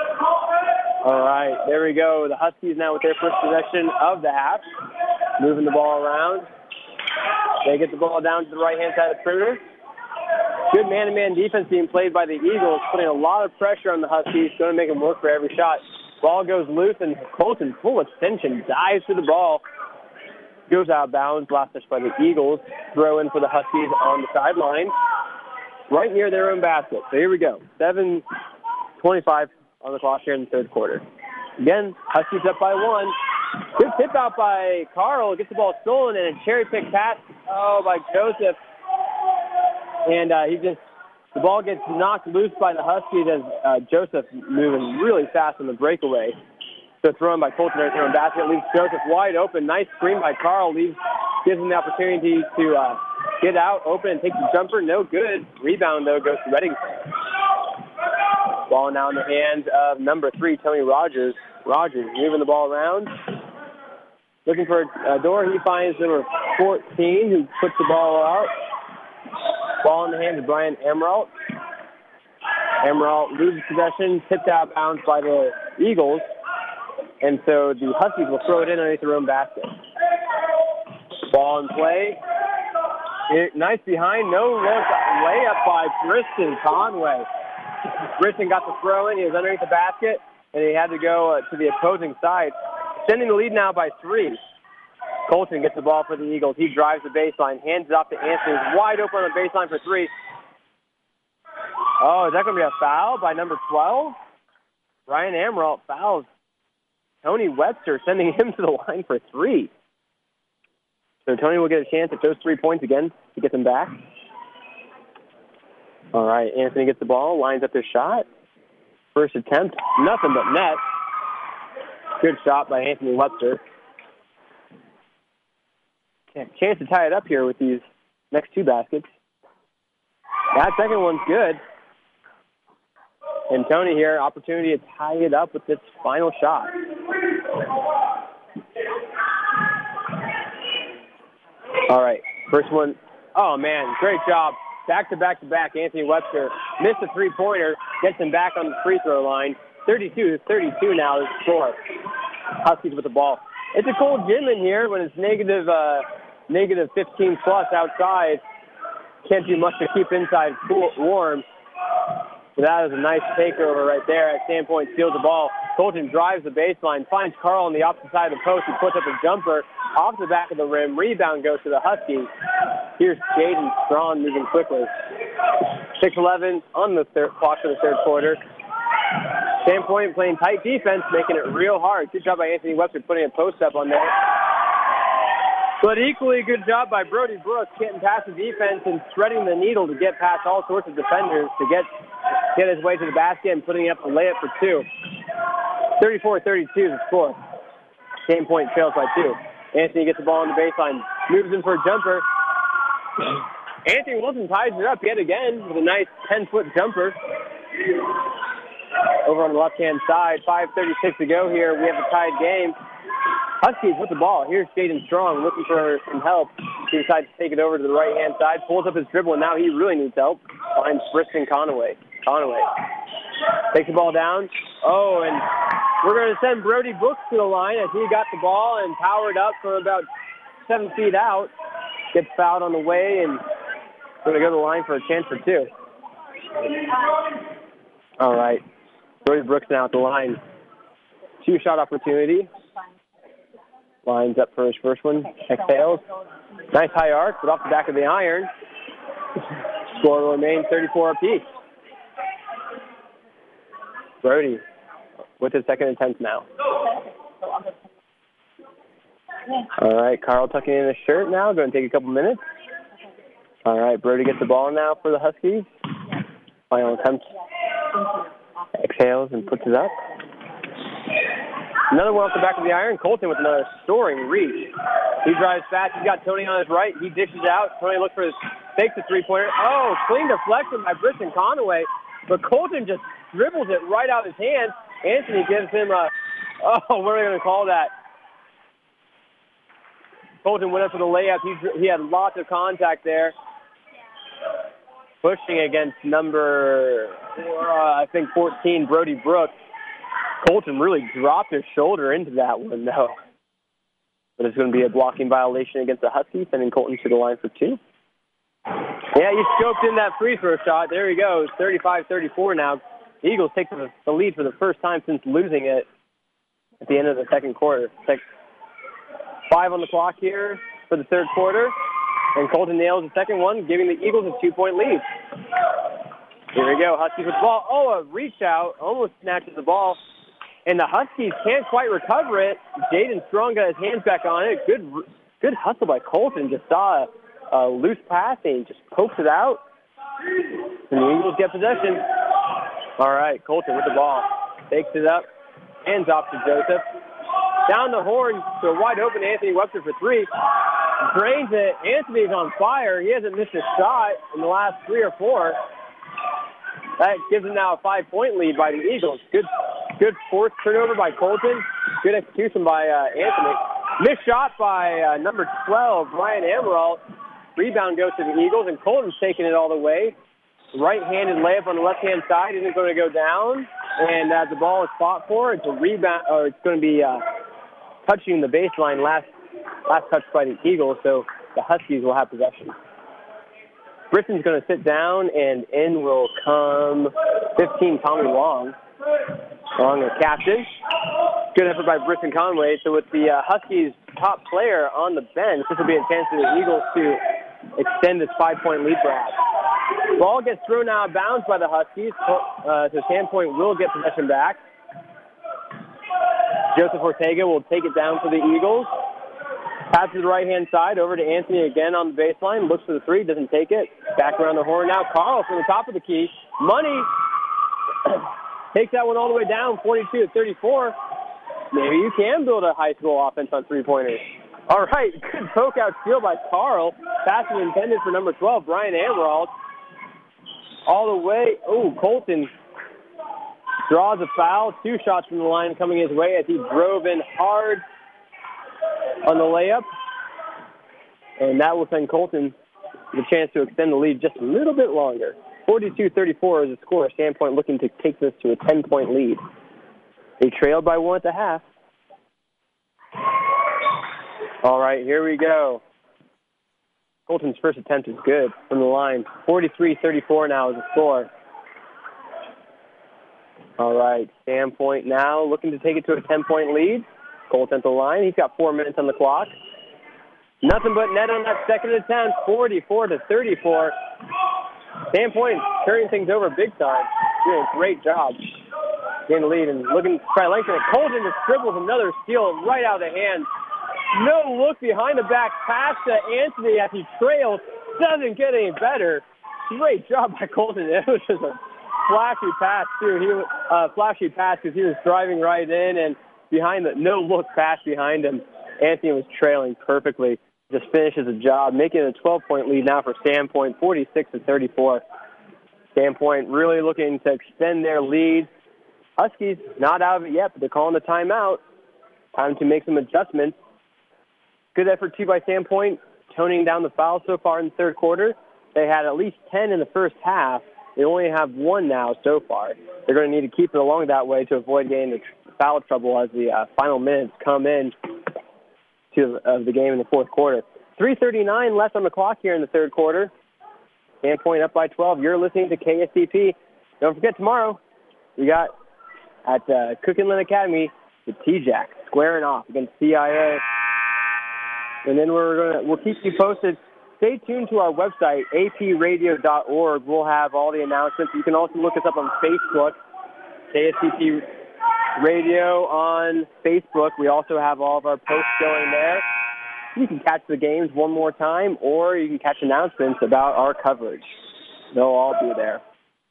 A: All right, there we go. The Huskies now with their first possession of the half. Moving the ball around. They get the ball down to the right-hand side of the perimeter. Good man-to-man defense being played by the Eagles, putting a lot of pressure on the Huskies, going to make them work for every shot. Ball goes loose, and Colton, full extension, dives to the ball. Goes out of bounds. Last touch by the Eagles. Throw in for the Huskies on the sideline, right near their own basket. So here we go. seven twenty-five on the clock here in the third quarter. Again, Huskies up by one. Good tip out by Carl. Gets the ball stolen, and a cherry pick pass, oh, by Joseph. And uh, he just, the ball gets knocked loose by the Huskies as uh, Joseph moving really fast on the breakaway. So thrown by Colton right there in basket. Leaves Joseph wide open. Nice screen by Carl. Leaves, gives him the opportunity to uh, get out, open, and take the jumper. No good. Rebound, though, goes to Reddington. Ball now in the hands of number three, Tony Rogers. Rogers moving the ball around. Looking for a door. He finds number fourteen, who puts the ball out. Ball in the hands of Brian Emerald. Emerald loses possession. Tipped out bounds by the Eagles. and so the Huskies will throw it in underneath their own basket. Ball in play. It, nice behind, no look, layup by Briston Conway. Briston got the throw in, he was underneath the basket, and he had to go uh, to the opposing side. Sending the lead now by three. Colton gets the ball for the Eagles. He drives the baseline, hands it off to Anthony. He's wide open on the baseline for three. Oh, is that going to be a foul by number twelve? Ryan Amralt fouls Tony Webster, sending him to the line for three. So Tony will get a chance at those three points again to get them back. All right, Anthony gets the ball, lines up his shot. First attempt, nothing but net. Good shot by Anthony Webster. Chance to tie it up here with these next two baskets. That second one's good. And Tony here, opportunity to tie it up with this final shot. All right, first one. Oh, man, great job. Back to back to back, Anthony Webster missed a three-pointer, gets him back on the free throw line. thirty-two to thirty-two now is the score. Huskies with the ball. It's a cold gym in here when it's negative, uh, negative fifteen plus outside. Can't do much to keep inside cool, warm. So that was a nice takeover right there. At Sandpoint steals the ball. Colton drives the baseline, finds Carl on the opposite side of the post. He puts up a jumper off the back of the rim. Rebound goes to the Huskies. Here's Jaden Strawn moving quickly. six eleven on the third, clock for the third quarter. Sandpoint playing tight defense, making it real hard. Good job by Anthony Webster putting a post up on there. But equally good job by Brody Brooks getting past the defense and threading the needle to get past all sorts of defenders to get get his way to the basket and putting up a layup for two. thirty-four thirty-two is the score. Sandpoint trails by two. Anthony gets the ball on the baseline, moves in for a jumper. Anthony Wilson ties it up yet again with a nice ten-foot jumper. Over on the left-hand side, five thirty-six to go here. We have a tied game. Huskies with the ball. Here's Jaden Strong looking for some help. He decides to take it over to the right-hand side, pulls up his dribble, and now he really needs help. Finds Briston Conway. Conway takes the ball down. Oh, and we're going to send Brody Brooks to the line as he got the ball and powered up from about seven feet out. Gets fouled on the way and going to go to the line for a chance for two. All right. Brody Brooks now at the line. Two-shot opportunity. Lines up for his first one. Exhales. Nice high arc, but off the back of the iron. Score will remain thirty-four apiece. Brody with his second attempt now. All right, Carl tucking in his shirt now. Going to take a couple minutes. All right, Brody gets the ball now for the Huskies. Final attempt. Exhales and puts it up. Another one off the back of the iron. Colton with another soaring reach. He drives fast. He's got Tony on his right. He dishes out. Tony looks for his, takes the three-pointer. Oh, clean deflection by Briston Conway. But Colton just dribbles it right out of his hand. Anthony gives him a, oh, what are we going to call that? Colton went up for the layup. He, he had lots of contact there. Pushing against number, uh, I think, fourteen, Brody Brooks. Colton really dropped his shoulder into that one, though. But it's going to be a blocking violation against the Huskies, sending Colton to the line for two. Yeah, he scoped in that free throw shot. There he goes, thirty-five thirty-four now. The Eagles take the, the lead for the first time since losing it at the end of the second quarter. Six, five on the clock here for the third quarter. And Colton nails the second one, giving the Eagles a two-point lead. Here we go, Huskies with the ball. Oh, a reach out, almost snatches the ball. And the Huskies can't quite recover it. Jaden Strong got his hands back on it. Good good hustle by Colton. Just saw a, a loose pass and just pokes it out. And the Eagles get possession. All right, Colton with the ball. Takes it up. Hands off to Joseph. Down the horn to a wide open Anthony Webster for three. Drains it. Anthony's on fire. He hasn't missed a shot in the last three or four. That gives him now a five-point lead by the Eagles. Good good fourth turnover by Colton. Good execution by uh, Anthony. Missed shot by uh, number twelve, Ryan Amaral. Rebound goes to the Eagles, and Colton's taking it all the way. Right-handed layup on the left-hand side isn't going to go down. And as the ball is fought for, it's a rebound, or it's going to be uh, touching the baseline, last last touch by the Eagles, so the Huskies will have possession. Brisson's going to sit down, and in will come fifteen, Tommy Long. Long, the captain. Good effort by Brisson Conway. So with the uh, Huskies' top player on the bench, this will be a chance for the Eagles to extend this five-point lead perhaps. Ball gets thrown out of bounds by the Huskies, uh, so Sandpoint will get possession back. Joseph Ortega will take it down for the Eagles. Pass to the right-hand side, over to Anthony again on the baseline. Looks for the three, doesn't take it. Back around the horn now. Carl from the top of the key. Money takes that one all the way down, forty-two to thirty-four. Maybe you can build a high school offense on three-pointers. All right, good poke-out steal by Carl. Pass is intended for number twelve, Brian Emerald. All the way. Oh, Colton draws a foul. Two shots from the line coming his way as he drove in hard on the layup. And that will send Colton the chance to extend the lead just a little bit longer. forty-two thirty-four is the score. Sandpoint looking to take this to a ten-point lead. They trailed by one at the half. All right, here we go. Colton's first attempt is good from the line. forty-three thirty-four now is the score. All right, Sandpoint now looking to take it to a ten-point lead. Colton at the line. He's got four minutes on the clock. Nothing but net on that second attempt, forty-four to thirty-four. Sandpoint turning things over big time. Doing a great job. Getting the lead and looking to try to lengthen it. Colton just dribbles another steal right out of the hand. No look behind the back pass to Anthony as he trails. Doesn't get any better. Great job by Colton. It was just a flashy pass, too. He was uh, flashy pass because he was driving right in, and behind the no-look pass behind him, Anthony was trailing perfectly. Just finishes the job, making it a twelve-point lead now for Sandpoint, forty-six to thirty-four. Sandpoint really looking to extend their lead. Huskies not out of it yet, but they're calling the timeout. Time to make some adjustments. Good effort, too, by Sandpoint, toning down the fouls so far in the third quarter. They had at least ten in the first half. They only have one now so far. They're going to need to keep it along that way to avoid getting the foul trouble as the uh, final minutes come in to of the game in the fourth quarter. three thirty-nine left on the clock here in the third quarter. Sandpoint up by twelve. You're listening to K S T P. Don't forget, tomorrow we got at uh, Cook and Lynn Academy the T-Jack squaring off against C I A. And then we're gonna we'll keep you posted. Stay tuned to our website, a p radio dot org. We'll have all the announcements. You can also look us up on Facebook, K S T P Radio on Facebook. We also have all of our posts going there. You can catch the games one more time, or you can catch announcements about our coverage. They'll all be there.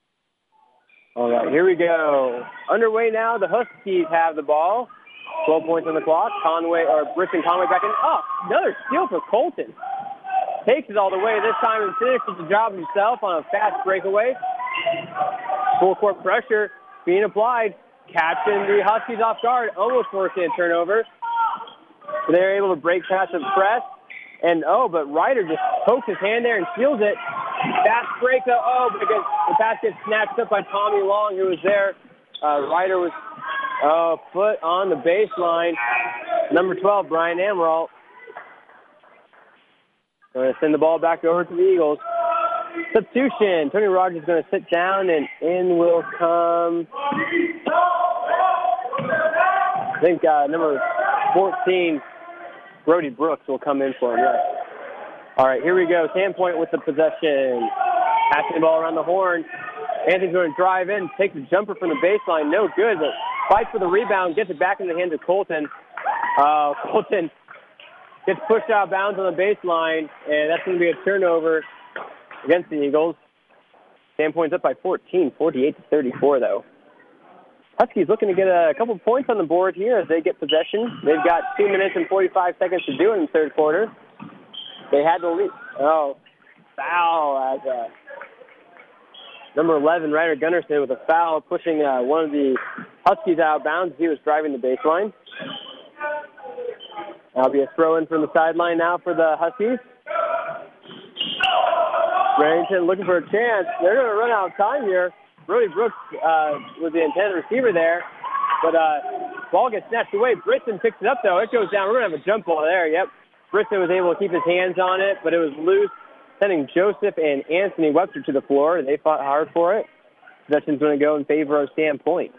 A: All right, here we go. Underway now. The Huskies have the ball. twelve points on the clock. Conway, or Brisson Conway back in. Oh, another steal for Colton. Takes it all the way this time and finishes the job himself on a fast breakaway. Full court pressure being applied. Catching the Huskies off guard. Almost forcing a turnover. So they're able to break past the press. And, oh, but Ryder just pokes his hand there and steals it. Fast break. Oh, but the pass gets snatched up by Tommy Long, who was there. Uh, Ryder was uh, foot on the baseline. Number twelve, Brian Amaral. Going to send the ball back over to the Eagles. Substitution. Tony Rogers is going to sit down, and in will come, I think, uh, number fourteen, Brody Brooks will come in for him. Yes. All right, here we go. Sandpoint with the possession. Passing the ball around the horn. Anthony's going to drive in, take the jumper from the baseline. No good, but fights for the rebound, gets it back in the hands of Colton. Uh, Colton gets pushed out of bounds on the baseline, and that's going to be a turnover against the Eagles. Sandpoint's up by fourteen, forty-eight to thirty-four, though. Huskies looking to get a couple points on the board here as they get possession. They've got two minutes and forty-five seconds to do it in the third quarter. They had the lead. Oh, foul as uh, number eleven, Ryder Gunnarsson, with a foul, pushing uh, one of the Huskies out of bounds. He was driving the baseline. That'll be a throw-in from the sideline now for the Huskies. Remington looking for a chance. They're going to run out of time here. Brody Brooks uh, was the intended receiver there, but uh, ball gets snatched away. Briston picks it up, though. It goes down. We're going to have a jump ball there. Yep. Briston was able to keep his hands on it, but it was loose, sending Joseph and Anthony Webster to the floor. They fought hard for it. Possession's going to go in favor of Sandpoint.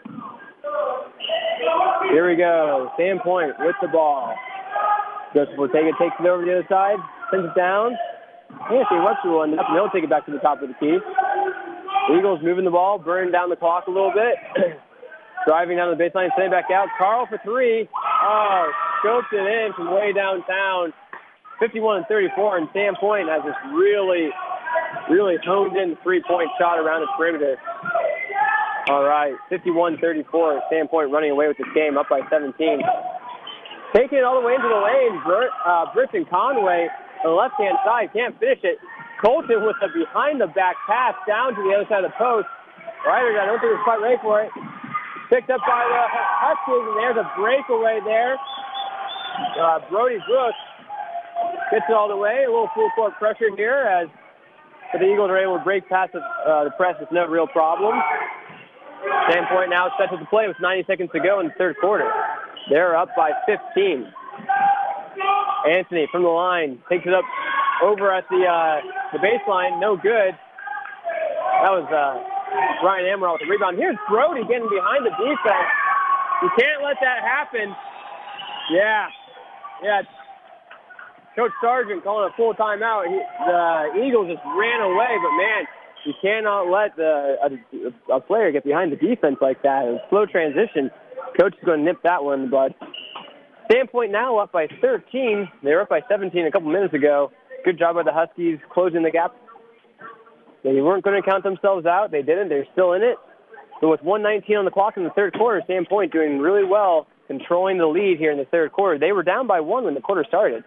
A: Here we go. Sandpoint with the ball. Joseph will take it, takes it over to the other side, sends it down. Anthony Webster will end up, and he'll take it back to the top of the key. Eagles moving the ball, burning down the clock a little bit. Driving down the baseline, sending it back out. Carl for three. Oh, scoped it in from way downtown. fifty-one and thirty-four, and Sandpoint has this really, really honed in three-point shot around the perimeter. All right, fifty-one thirty-four. Sandpoint running away with this game, up by seventeen. Taking it all the way into the lane, Bert, uh, Briston Conway on the left-hand side, can't finish it. Colton with the behind-the-back pass down to the other side of the post. Ryder, I don't think was quite ready for it. Picked up by the Huskies, and there's a breakaway there. Uh, Brody Brooks gets it all the way. A little full-court pressure here as the Eagles are able to break past the, uh, the press with no real problem. Sandpoint now set to the play with ninety seconds to go in the third quarter. They're up by fifteen. Anthony from the line takes it up over at the uh, the baseline. No good. That was uh, Ryan Amaral with the rebound. Here's Brody getting behind the defense. You can't let that happen. Yeah. Yeah. Coach Sargent calling a full timeout. He, the Eagles just ran away, but, man, you cannot let the, a, a player get behind the defense like that. It was slow transition. Coach is going to nip that one in the bud. Sandpoint now up by thirteen. They were up by seventeen a couple minutes ago. Good job by the Huskies closing the gap. They weren't going to count themselves out. They didn't. They're still in it. So with one nineteen on the clock in the third quarter, Sandpoint doing really well, controlling the lead here in the third quarter. They were down by one when the quarter started.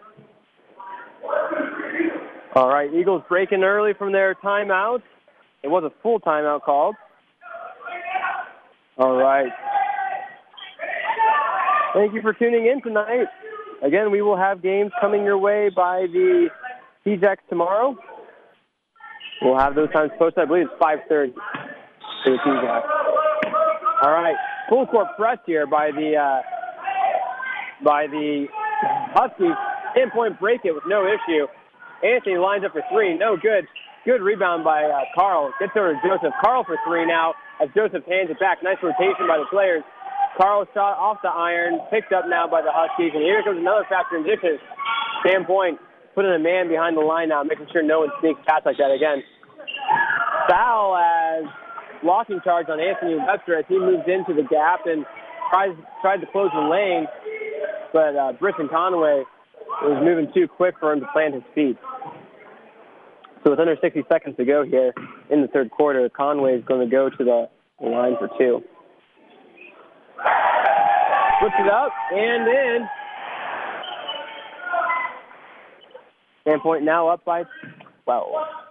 A: All right, Eagles breaking early from their timeout. It was a full timeout called. All right. Thank you for tuning in tonight. Again, we will have games coming your way by the T J X tomorrow. We'll have those times posted. I believe it's five thirty for the T J X. All right, full court press here by the uh, by the Huskies. Ten-point break it with no issue. Anthony lines up for three. No good. Good rebound by uh, Carl. Gets over to Joseph. Carl for three now as Joseph hands it back. Nice rotation by the players. Carl shot off the iron. Picked up now by the Huskies. And here comes another fast transition. Sandpoint putting a man behind the line now, making sure no one sneaks past like that again. Foul as blocking charge on Anthony Webster as he moves into the gap and tries tried to close the lane. But uh, Briston Conway was moving too quick for him to plant his feet. So with under sixty seconds to go here in the third quarter, Conway is going to go to the line for two. Puts it up and in. Sandpoint now up by twelve.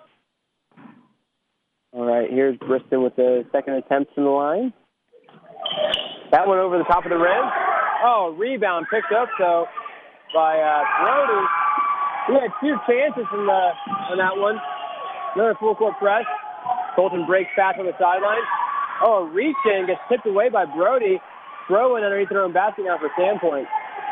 A: All right, here's Briston with the second attempt from the line. That one over the top of the rim. Oh, rebound picked up, though, by uh, Brody. He had two chances in the, on that one. Another full court press. Colton breaks fast on the sideline. Oh, a reach in, gets tipped away by Brody. Throw in underneath their own basket now for Sandpoint.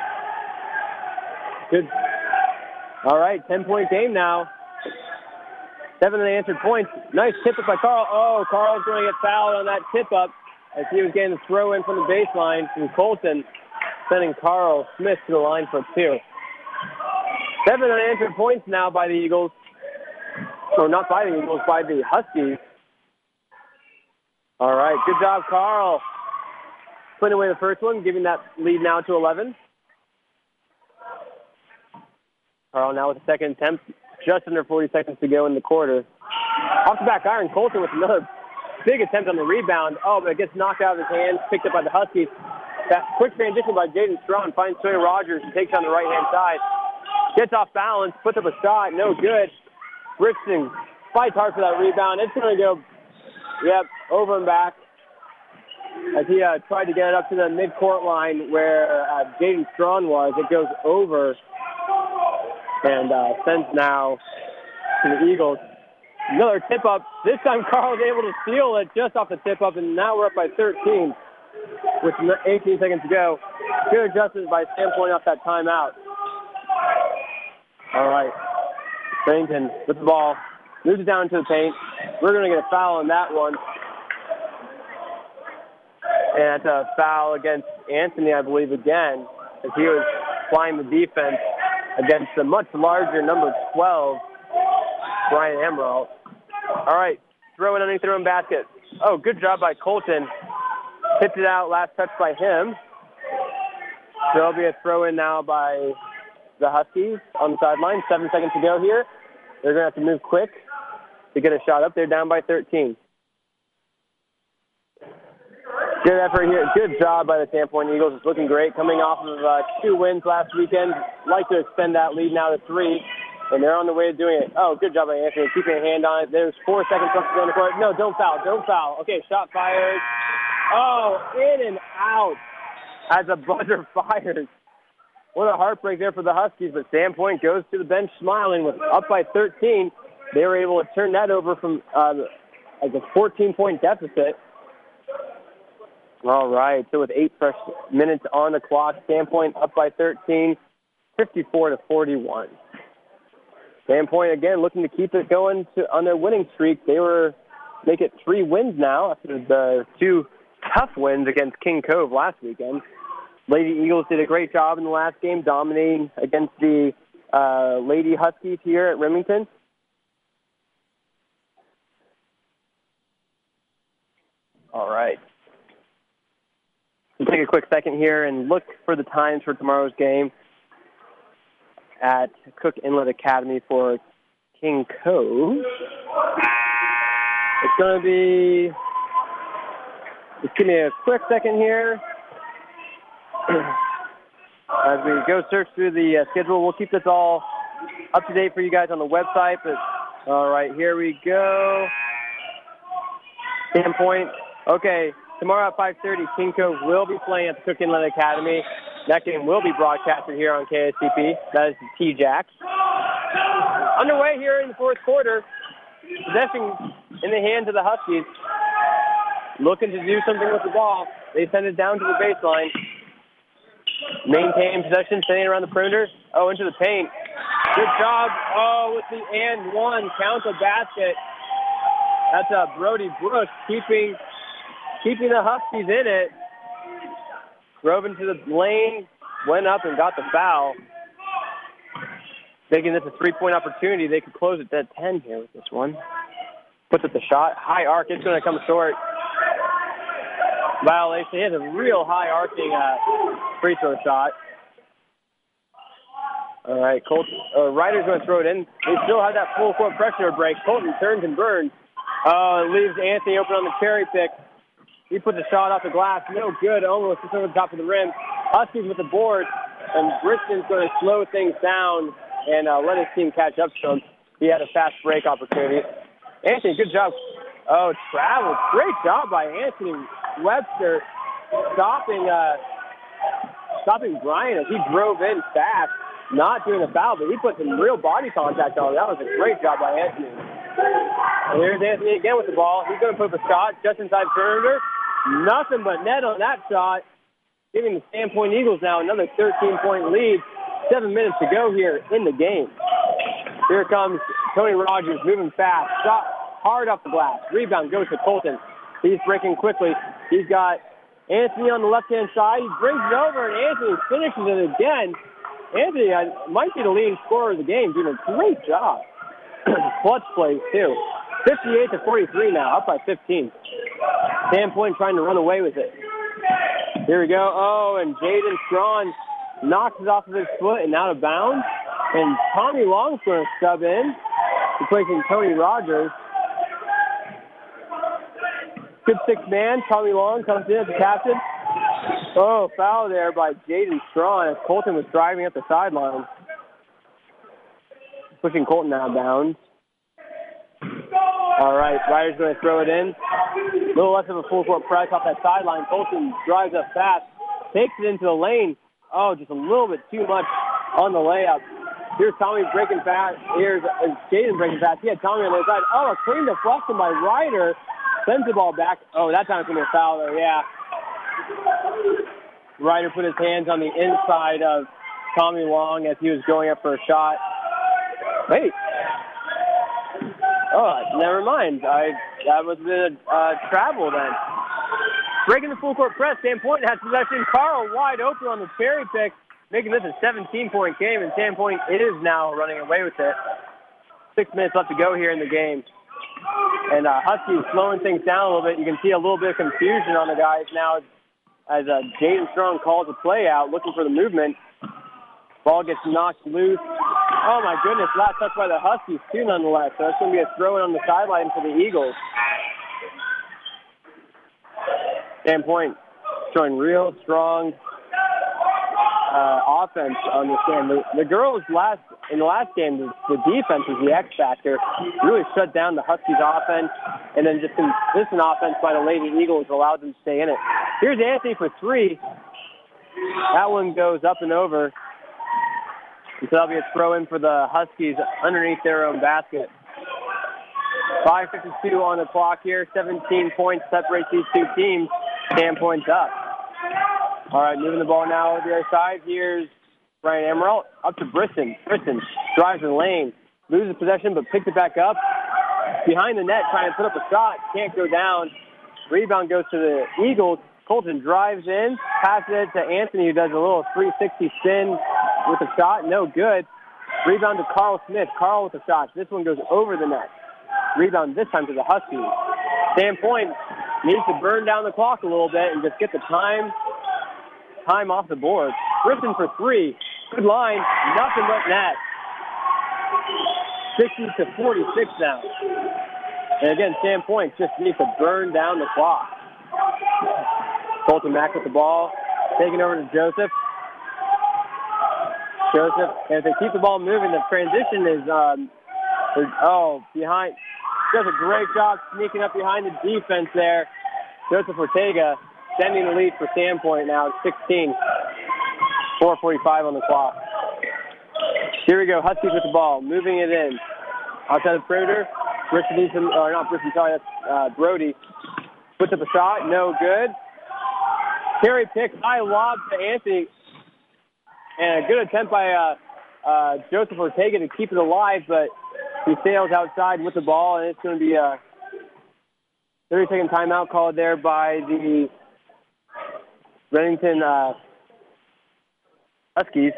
A: Good. All right, ten-point game now. Seven unanswered points. Nice tip-up by Carl. Oh, Carl's going to get fouled on that tip-up as he was getting the throw in from the baseline from Colton, sending Carl Smith to the line for two. Seven unanswered points now by the Eagles. Or not by the Eagles, by the Huskies. All right, good job, Carl. Putting away the first one, giving that lead now to eleven. Carl now with the second attempt. Just under forty seconds to go in the quarter. Off the back iron, Colton with another big attempt on the rebound. Oh, but it gets knocked out of his hands, picked up by the Huskies. That quick transition by Jaden Strong finds Sawyer Rogers and takes on the right-hand side. Gets off balance, puts up a shot, no good. Briston fights hard for that rebound. It's going to go, yep, over and back. As he uh, tried to get it up to the mid-court line where uh, Jaden Strong was, it goes over and uh, sends now to the Eagles. Another tip-up. This time Carl was able to steal it just off the tip-up, and now we're up by thirteen with eighteen seconds to go. Good adjustment by Sandpoint off that timeout. All right. Bennington with the ball. Moves it down to the paint. We're going to get a foul on that one. And it's a foul against Anthony, I believe, again, as he was flying the defense against the much larger number twelve, Brian Emerald. All right, throw it underneath their own basket. Oh, good job by Colton. Tipped it out, last touch by him. There'll be a throw-in now by the Huskies on the sideline. Seven seconds to go here. They're going to have to move quick to get a shot up. They're down by thirteen. Good effort here. Good job by the Sandpoint Eagles. It's looking great. Coming off of uh, two wins last weekend. Like to extend that lead now to three. And they're on the way to doing it. Oh, good job by Anthony. Keeping a hand on it. There's four seconds left to go in the court. No, don't foul. Don't foul. Okay, shot fired. Oh, in and out as a buzzer fires. What a heartbreak there for the Huskies. But Sandpoint goes to the bench smiling with up by thirteen. They were able to turn that over from uh, like a fourteen-point deficit. All right, so with eight fresh minutes on the clock, Sandpoint up by thirteen, fifty-four to forty-one. Sandpoint, again, looking to keep it going to, on their winning streak. They were make it three wins now after the two tough wins against King Cove last weekend. Lady Eagles did a great job in the last game, dominating against the uh, Lady Huskies here at Remington. All right. We'll take a quick second here and look for the times for tomorrow's game at Cook Inlet Academy for King Cove. It's going to be, just give me a quick second here. As we go search through the uh, schedule, we'll keep this all up to date for you guys on the website. But all right, here we go. Sandpoint. Okay. Tomorrow at five thirty, King Cove will be playing at the Cook Inlet Academy. That game will be broadcasted here on K S C P. That is the T-Jacks. Underway here in the fourth quarter. Possession in the hands of the Huskies. Looking to do something with the ball. They send it down to the baseline. Maintain possession, staying around the perimeter. Oh, into the paint. Good job. Oh, with the and one. Count the basket. That's uh, Brody Brooks keeping... Keeping the Huskies in it. Drove into the lane, went up and got the foul. Thinking this a three-point opportunity, they could close it at ten here with this one. Puts up the shot. High arc, it's going to come short. Violation. He has a real high arcing uh, free throw shot. All right, Colton. Uh, Ryder's going to throw it in. They still have that full court pressure break. Colton turns and burns. Oh, it leaves Anthony open on the cherry pick. He puts a shot off the glass. No good. Almost just over the top of the rim. Huskies with the board. And Bristol's going to slow things down and uh, let his team catch up to him. He had a fast break opportunity. Anthony, good job. Oh, travel. Great job by Anthony Webster stopping uh, stopping Brian as he drove in fast. Not doing a foul, but he put some real body contact on him. That was a great job by Anthony. And here's Anthony again with the ball. He's going to put up a shot just inside perimeter. Nothing but net on that shot, giving the Sandpoint Eagles now another thirteen-point lead. Seven minutes to go here in the game. Here comes Tony Rogers moving fast. Shot hard off the glass. Rebound goes to Colton. He's breaking quickly. He's got Anthony on the left-hand side. He brings it over, and Anthony finishes it again. Anthony uh, might be the leading scorer of the game, doing a great job. Clutch plays, too. fifty-eight to forty-three now, up by fifteen. Sandpoint trying to run away with it. Here we go. Oh, and Jaden Strawn knocks it off of his foot and out of bounds. And Tommy Long's going to sub in, replacing Tony Rogers. Good sixth man. Tommy Long comes in as the captain. Oh, foul there by Jaden Strawn as Colton was driving up the sideline. Pushing Colton out of bounds. All right, Ryder's going to throw it in. A little less of a full court press off that sideline. Colton drives up fast, takes it into the lane. Oh, just a little bit too much on the layup. Here's Tommy breaking fast. Here's uh, Jaden breaking fast. He had Tommy on the other side. Oh, a clean deflection by Ryder. Sends the ball back. Oh, that time it's going to be a foul, though, yeah. Ryder put his hands on the inside of Tommy Long as he was going up for a shot. Wait. Oh, never mind. I That was a uh, travel then. Breaking the full court press. Sandpoint has possession. Carl wide open on the cherry pick, making this a seventeen-point game, and Sandpoint is now running away with it. Six minutes left to go here in the game. And uh, Huskies slowing things down a little bit. You can see a little bit of confusion on the guys now as, as uh, Jaden Strong calls a play out, looking for the movement. Ball gets knocked loose. Oh, my goodness. Last touch by the Huskies, too, nonetheless. So it's going to be a throw-in on the sideline for the Eagles. Sandpoint showing real strong uh, offense on this game. The, the girls last in the last game, the, the defense was the X factor. Really shut down the Huskies' offense, and then just consistent offense by the Lady Eagles allowed them to stay in it. Here's Anthony for three. That one goes up and over. And so that'll be a throw-in for the Huskies underneath their own basket. five fifty-two on the clock here. seventeen points separate these two teams. ten points up. All right, moving the ball now over the other side. Here's Brian Amaral up to Brisson. Brisson drives the lane, loses possession, but picks it back up. Behind the net, trying to put up a shot. Can't go down. Rebound goes to the Eagles. Colton drives in, passes it to Anthony, who does a little three sixty spin with a shot. No good. Rebound to Carl Smith. Carl with a shot. This one goes over the net. Rebound this time to the Huskies. Sandpoint needs to burn down the clock a little bit and just get the time time off the board. Brisson for three. Good line. Nothing but net. sixty to forty-six now. And again, Sandpoint just needs to burn down the clock. Colton Mack with the ball. Taking over to Joseph. Joseph, and if they keep the ball moving, the transition is, um, is oh, behind. Does a great job sneaking up behind the defense there. Joseph Ortega sending the lead for Sandpoint now at sixteen. four forty-five on the clock. Here we go. Huskies with the ball, moving it in. Outside the perimeter, Brisson needs some, or not Brisson, sorry, that's uh, Brody. Puts up a shot, no good. Carry pick, high lob to Anthony. And a good attempt by uh, uh, Joseph Ortega to keep it alive, but he sails outside with the ball, and it's going to be a thirty-second timeout called there by the Bennington uh, Huskies.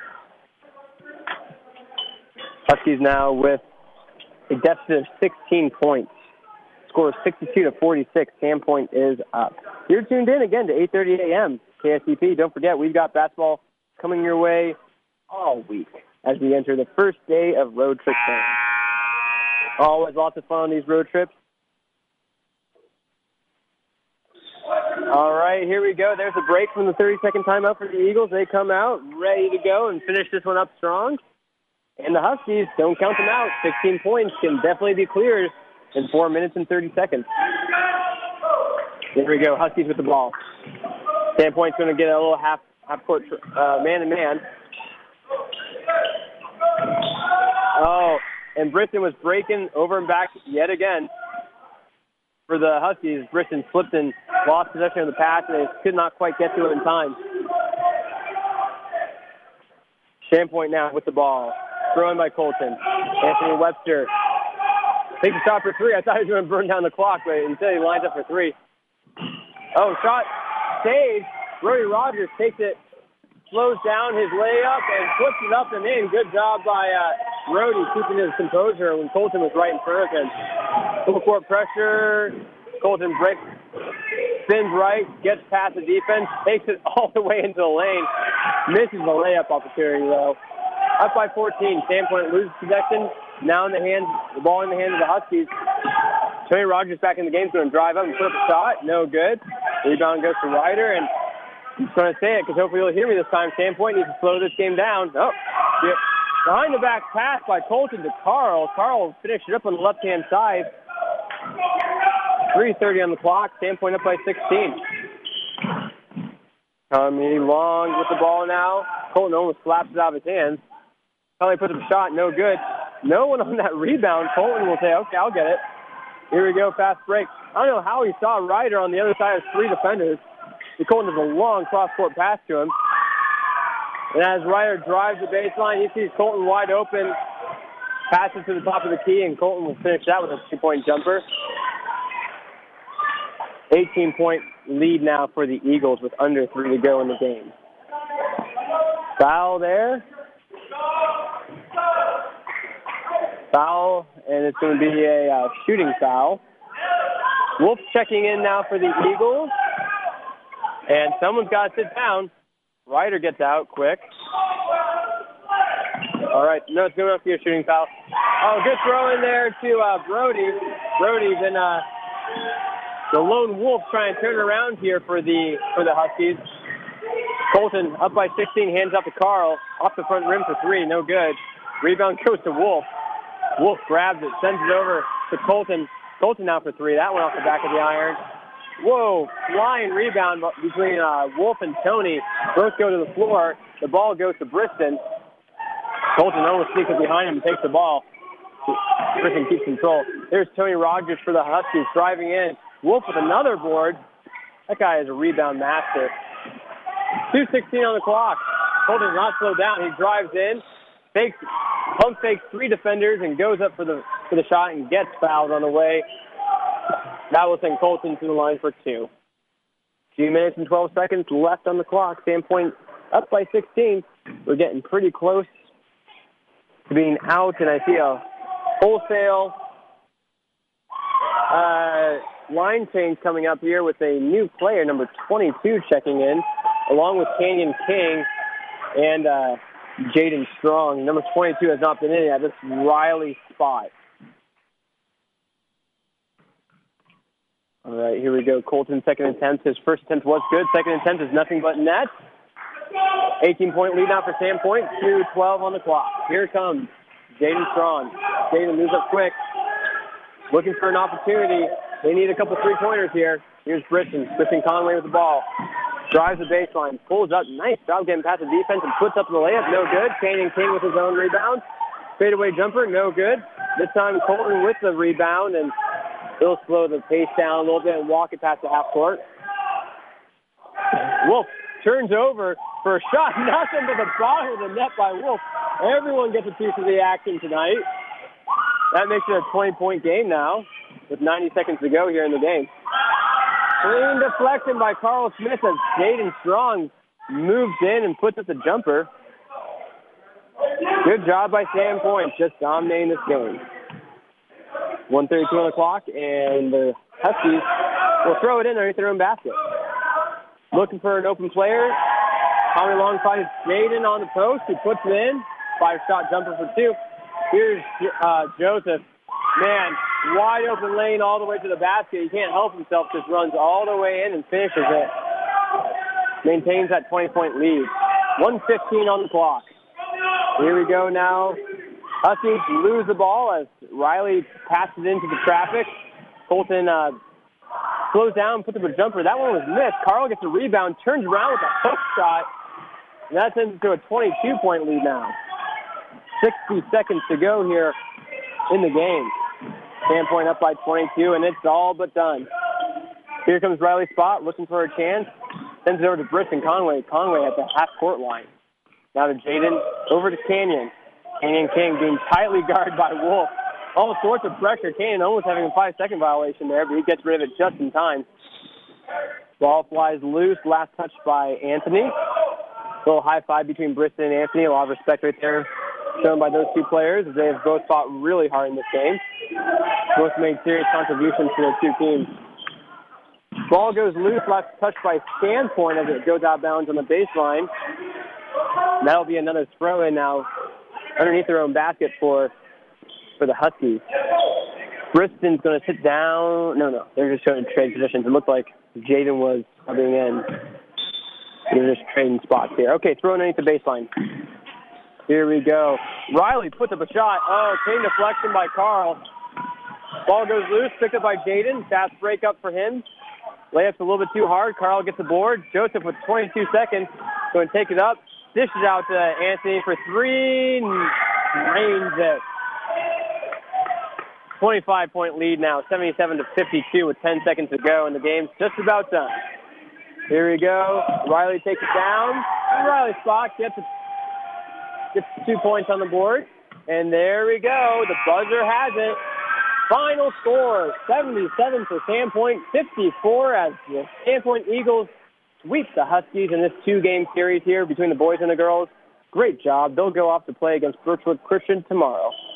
A: Huskies now with a deficit of sixteen points. Score sixty-two to forty-six. Sandpoint is up. You're tuned in again to eight thirty a.m. K S E P. Don't forget, we've got basketball coming your way all week as we enter the first day of road trip training. Always lots of fun on these road trips. All right, here we go. There's a break from the thirty-second timeout for the Eagles. They come out ready to go and finish this one up strong. And the Huskies, don't count them out. sixteen points can definitely be cleared in four minutes and thirty seconds. Here we go, Huskies with the ball. Sandpoint's going to get a little half half court uh, man-to-man. Oh, and Brisson was breaking over and back yet again. For the Huskies, Brisson slipped and lost possession of the pass, and they could not quite get to it in time. Sandpoint now with the ball. Thrown by Colton. Anthony Webster takes a shot for three. I thought he was going to burn down the clock, but instead he lines up for three. Oh, shot saved. Brody Rogers takes it, slows down his layup, and puts it up and in. Good job by uh, Brody keeping his composure when Colton was right in front of him. Full court pressure. Colton breaks, spins right, gets past the defense, takes it all the way into the lane. Misses the layup opportunity, though. Up by fourteen. Sandpoint loses possession. Now in the hands, the ball in the hands of the Huskies. Tony Rogers back in the game is going to drive up and put up a shot. No good. Rebound goes to Ryder, and I'm just going to say it because hopefully you'll hear me this time. Sandpoint needs to slow this game down. Oh, yeah. Behind the back pass by Colton to Carl. Carl finished it up on the left-hand side. three thirty on the clock. Sandpoint up by sixteen. Tommy Long with the ball now. Colton almost slaps it out of his hands. Probably puts up a shot, no good. No one on that rebound. Colton will say, okay, I'll get it. Here we go, fast break. I don't know how he saw Ryder on the other side of three defenders. Colton does a long cross-court pass to him. And as Ryder drives the baseline, he sees Colton wide open, passes to the top of the key, and Colton will finish that with a two-point jumper. eighteen-point lead now for the Eagles with under three to go in the game. Foul there. Foul, and it's going to be a uh, shooting foul. Wolf checking in now for the Eagles. And someone's got to sit down. Ryder gets out quick. All right, no, it's going to be a shooting foul. Oh, good throw in there to uh, Brody. Brody, then uh, the lone Wolf trying to turn around here for the for the Huskies. Colton up by sixteen, hands up to Carl. Off the front rim for three, no good. Rebound goes to Wolf. Wolf grabs it, sends it over to Colton. Colton now for three. That went off the back of the iron. Whoa, flying rebound between uh, Wolf and Tony. Both go to the floor. The ball goes to Briston. Colton almost sneaks it behind him and takes the ball. Briston keeps control. There's Tony Rogers for the Huskies driving in. Wolf with another board. That guy is a rebound master. two sixteen on the clock. Colton does not slow down. He drives in, fakes, pump fakes three defenders, and goes up for the for the shot and gets fouled on the way. That will send Colton to the line for two. Two minutes and twelve seconds left on the clock. Sandpoint up by sixteen. We're getting pretty close to being out, and I see a wholesale uh, line change coming up here with a new player, number twenty-two, checking in, along with Canyon King and uh, Jaden Strong. Number twenty-two has not been in yet. This is Riley Spot. All right, here we go. Colton, second attempt. His first attempt was good. Second attempt is nothing but net. eighteen-point lead now for Sandpoint. two twelve on the clock. Here it comes. Jaden Strong. Jaden moves up quick. Looking for an opportunity. They need a couple three-pointers here. Here's Briston. Briston Conway with the ball. Drives the baseline. Pulls up. Nice job getting past the defense and puts up the layup. No good. Canyon King with his own rebound. Fadeaway jumper. No good. This time Colton with the rebound, and he'll slow the pace down a little bit and walk it past the half court. Wolf turns over for a shot. Nothing but the bottom of the net by Wolf. Everyone gets a piece of the action tonight. That makes it a twenty-point game now with ninety seconds to go here in the game. Clean deflection by Carl Smith as Jaden Strong moves in and puts up the jumper. Good job by Sandpoint, just dominating this game. one thirty-two on the clock, and the Huskies will throw it in underneath their own basket. Looking for an open player. Tommy Long finds Jaden on the post. He puts it in. Five-shot jumper for two. Here's uh, Joseph. Man, wide open lane all the way to the basket. He can't help himself. Just runs all the way in and finishes it. Maintains that twenty-point lead. one fifteen on the clock. Here we go now. Huskies lose the ball as Riley passes into the traffic. Colton uh, slows down, puts up a jumper. That one was missed. Carl gets a rebound, turns around with a hook shot, and that sends it to a twenty-two-point lead now. sixty seconds to go here in the game. Sandpoint up by twenty-two, and it's all but done. Here comes Riley Spot looking for a chance. Sends it over to Briston Conway. Conway at the half-court line. Now to Jaden, over to Canyon. Canyon King being tightly guarded by Wolf. All sorts of pressure. Canyon almost having a five-second violation there, but he gets rid of it just in time. Ball flies loose. Last touch by Anthony. A little high five between Briston and Anthony. A lot of respect right there shown by those two players as they have both fought really hard in this game. Both made serious contributions to their two teams. Ball goes loose. Last touch by Sandpoint as it goes out of bounds on the baseline. And that'll be another throw-in now underneath their own basket for for the Huskies. Briston's going to sit down. No, no, they're just showing trade positions. It looked like Jaden was coming in. They're just trading spots here. Okay, throw underneath the baseline. Here we go. Riley puts up a shot. Oh, clean deflection by Carl. Ball goes loose, picked up by Jaden. Fast break up for him. Layup's a little bit too hard. Carl gets the board. Joseph with twenty-two seconds. Going to take it up. Dishes out to Anthony for three. drains it. twenty-five point lead now, seventy-seven to fifty-two with ten seconds to go, and the game's just about done. Here we go. Riley takes it down. Riley Spock gets, it, gets two points on the board. And there we go. The buzzer has it. Final score, seventy-seven for Sandpoint, fifty-four as the Sandpoint Eagles sweep the Huskies in this two-game series here between the boys and the girls. Great job. They'll go off to play against Birchwood Christian tomorrow.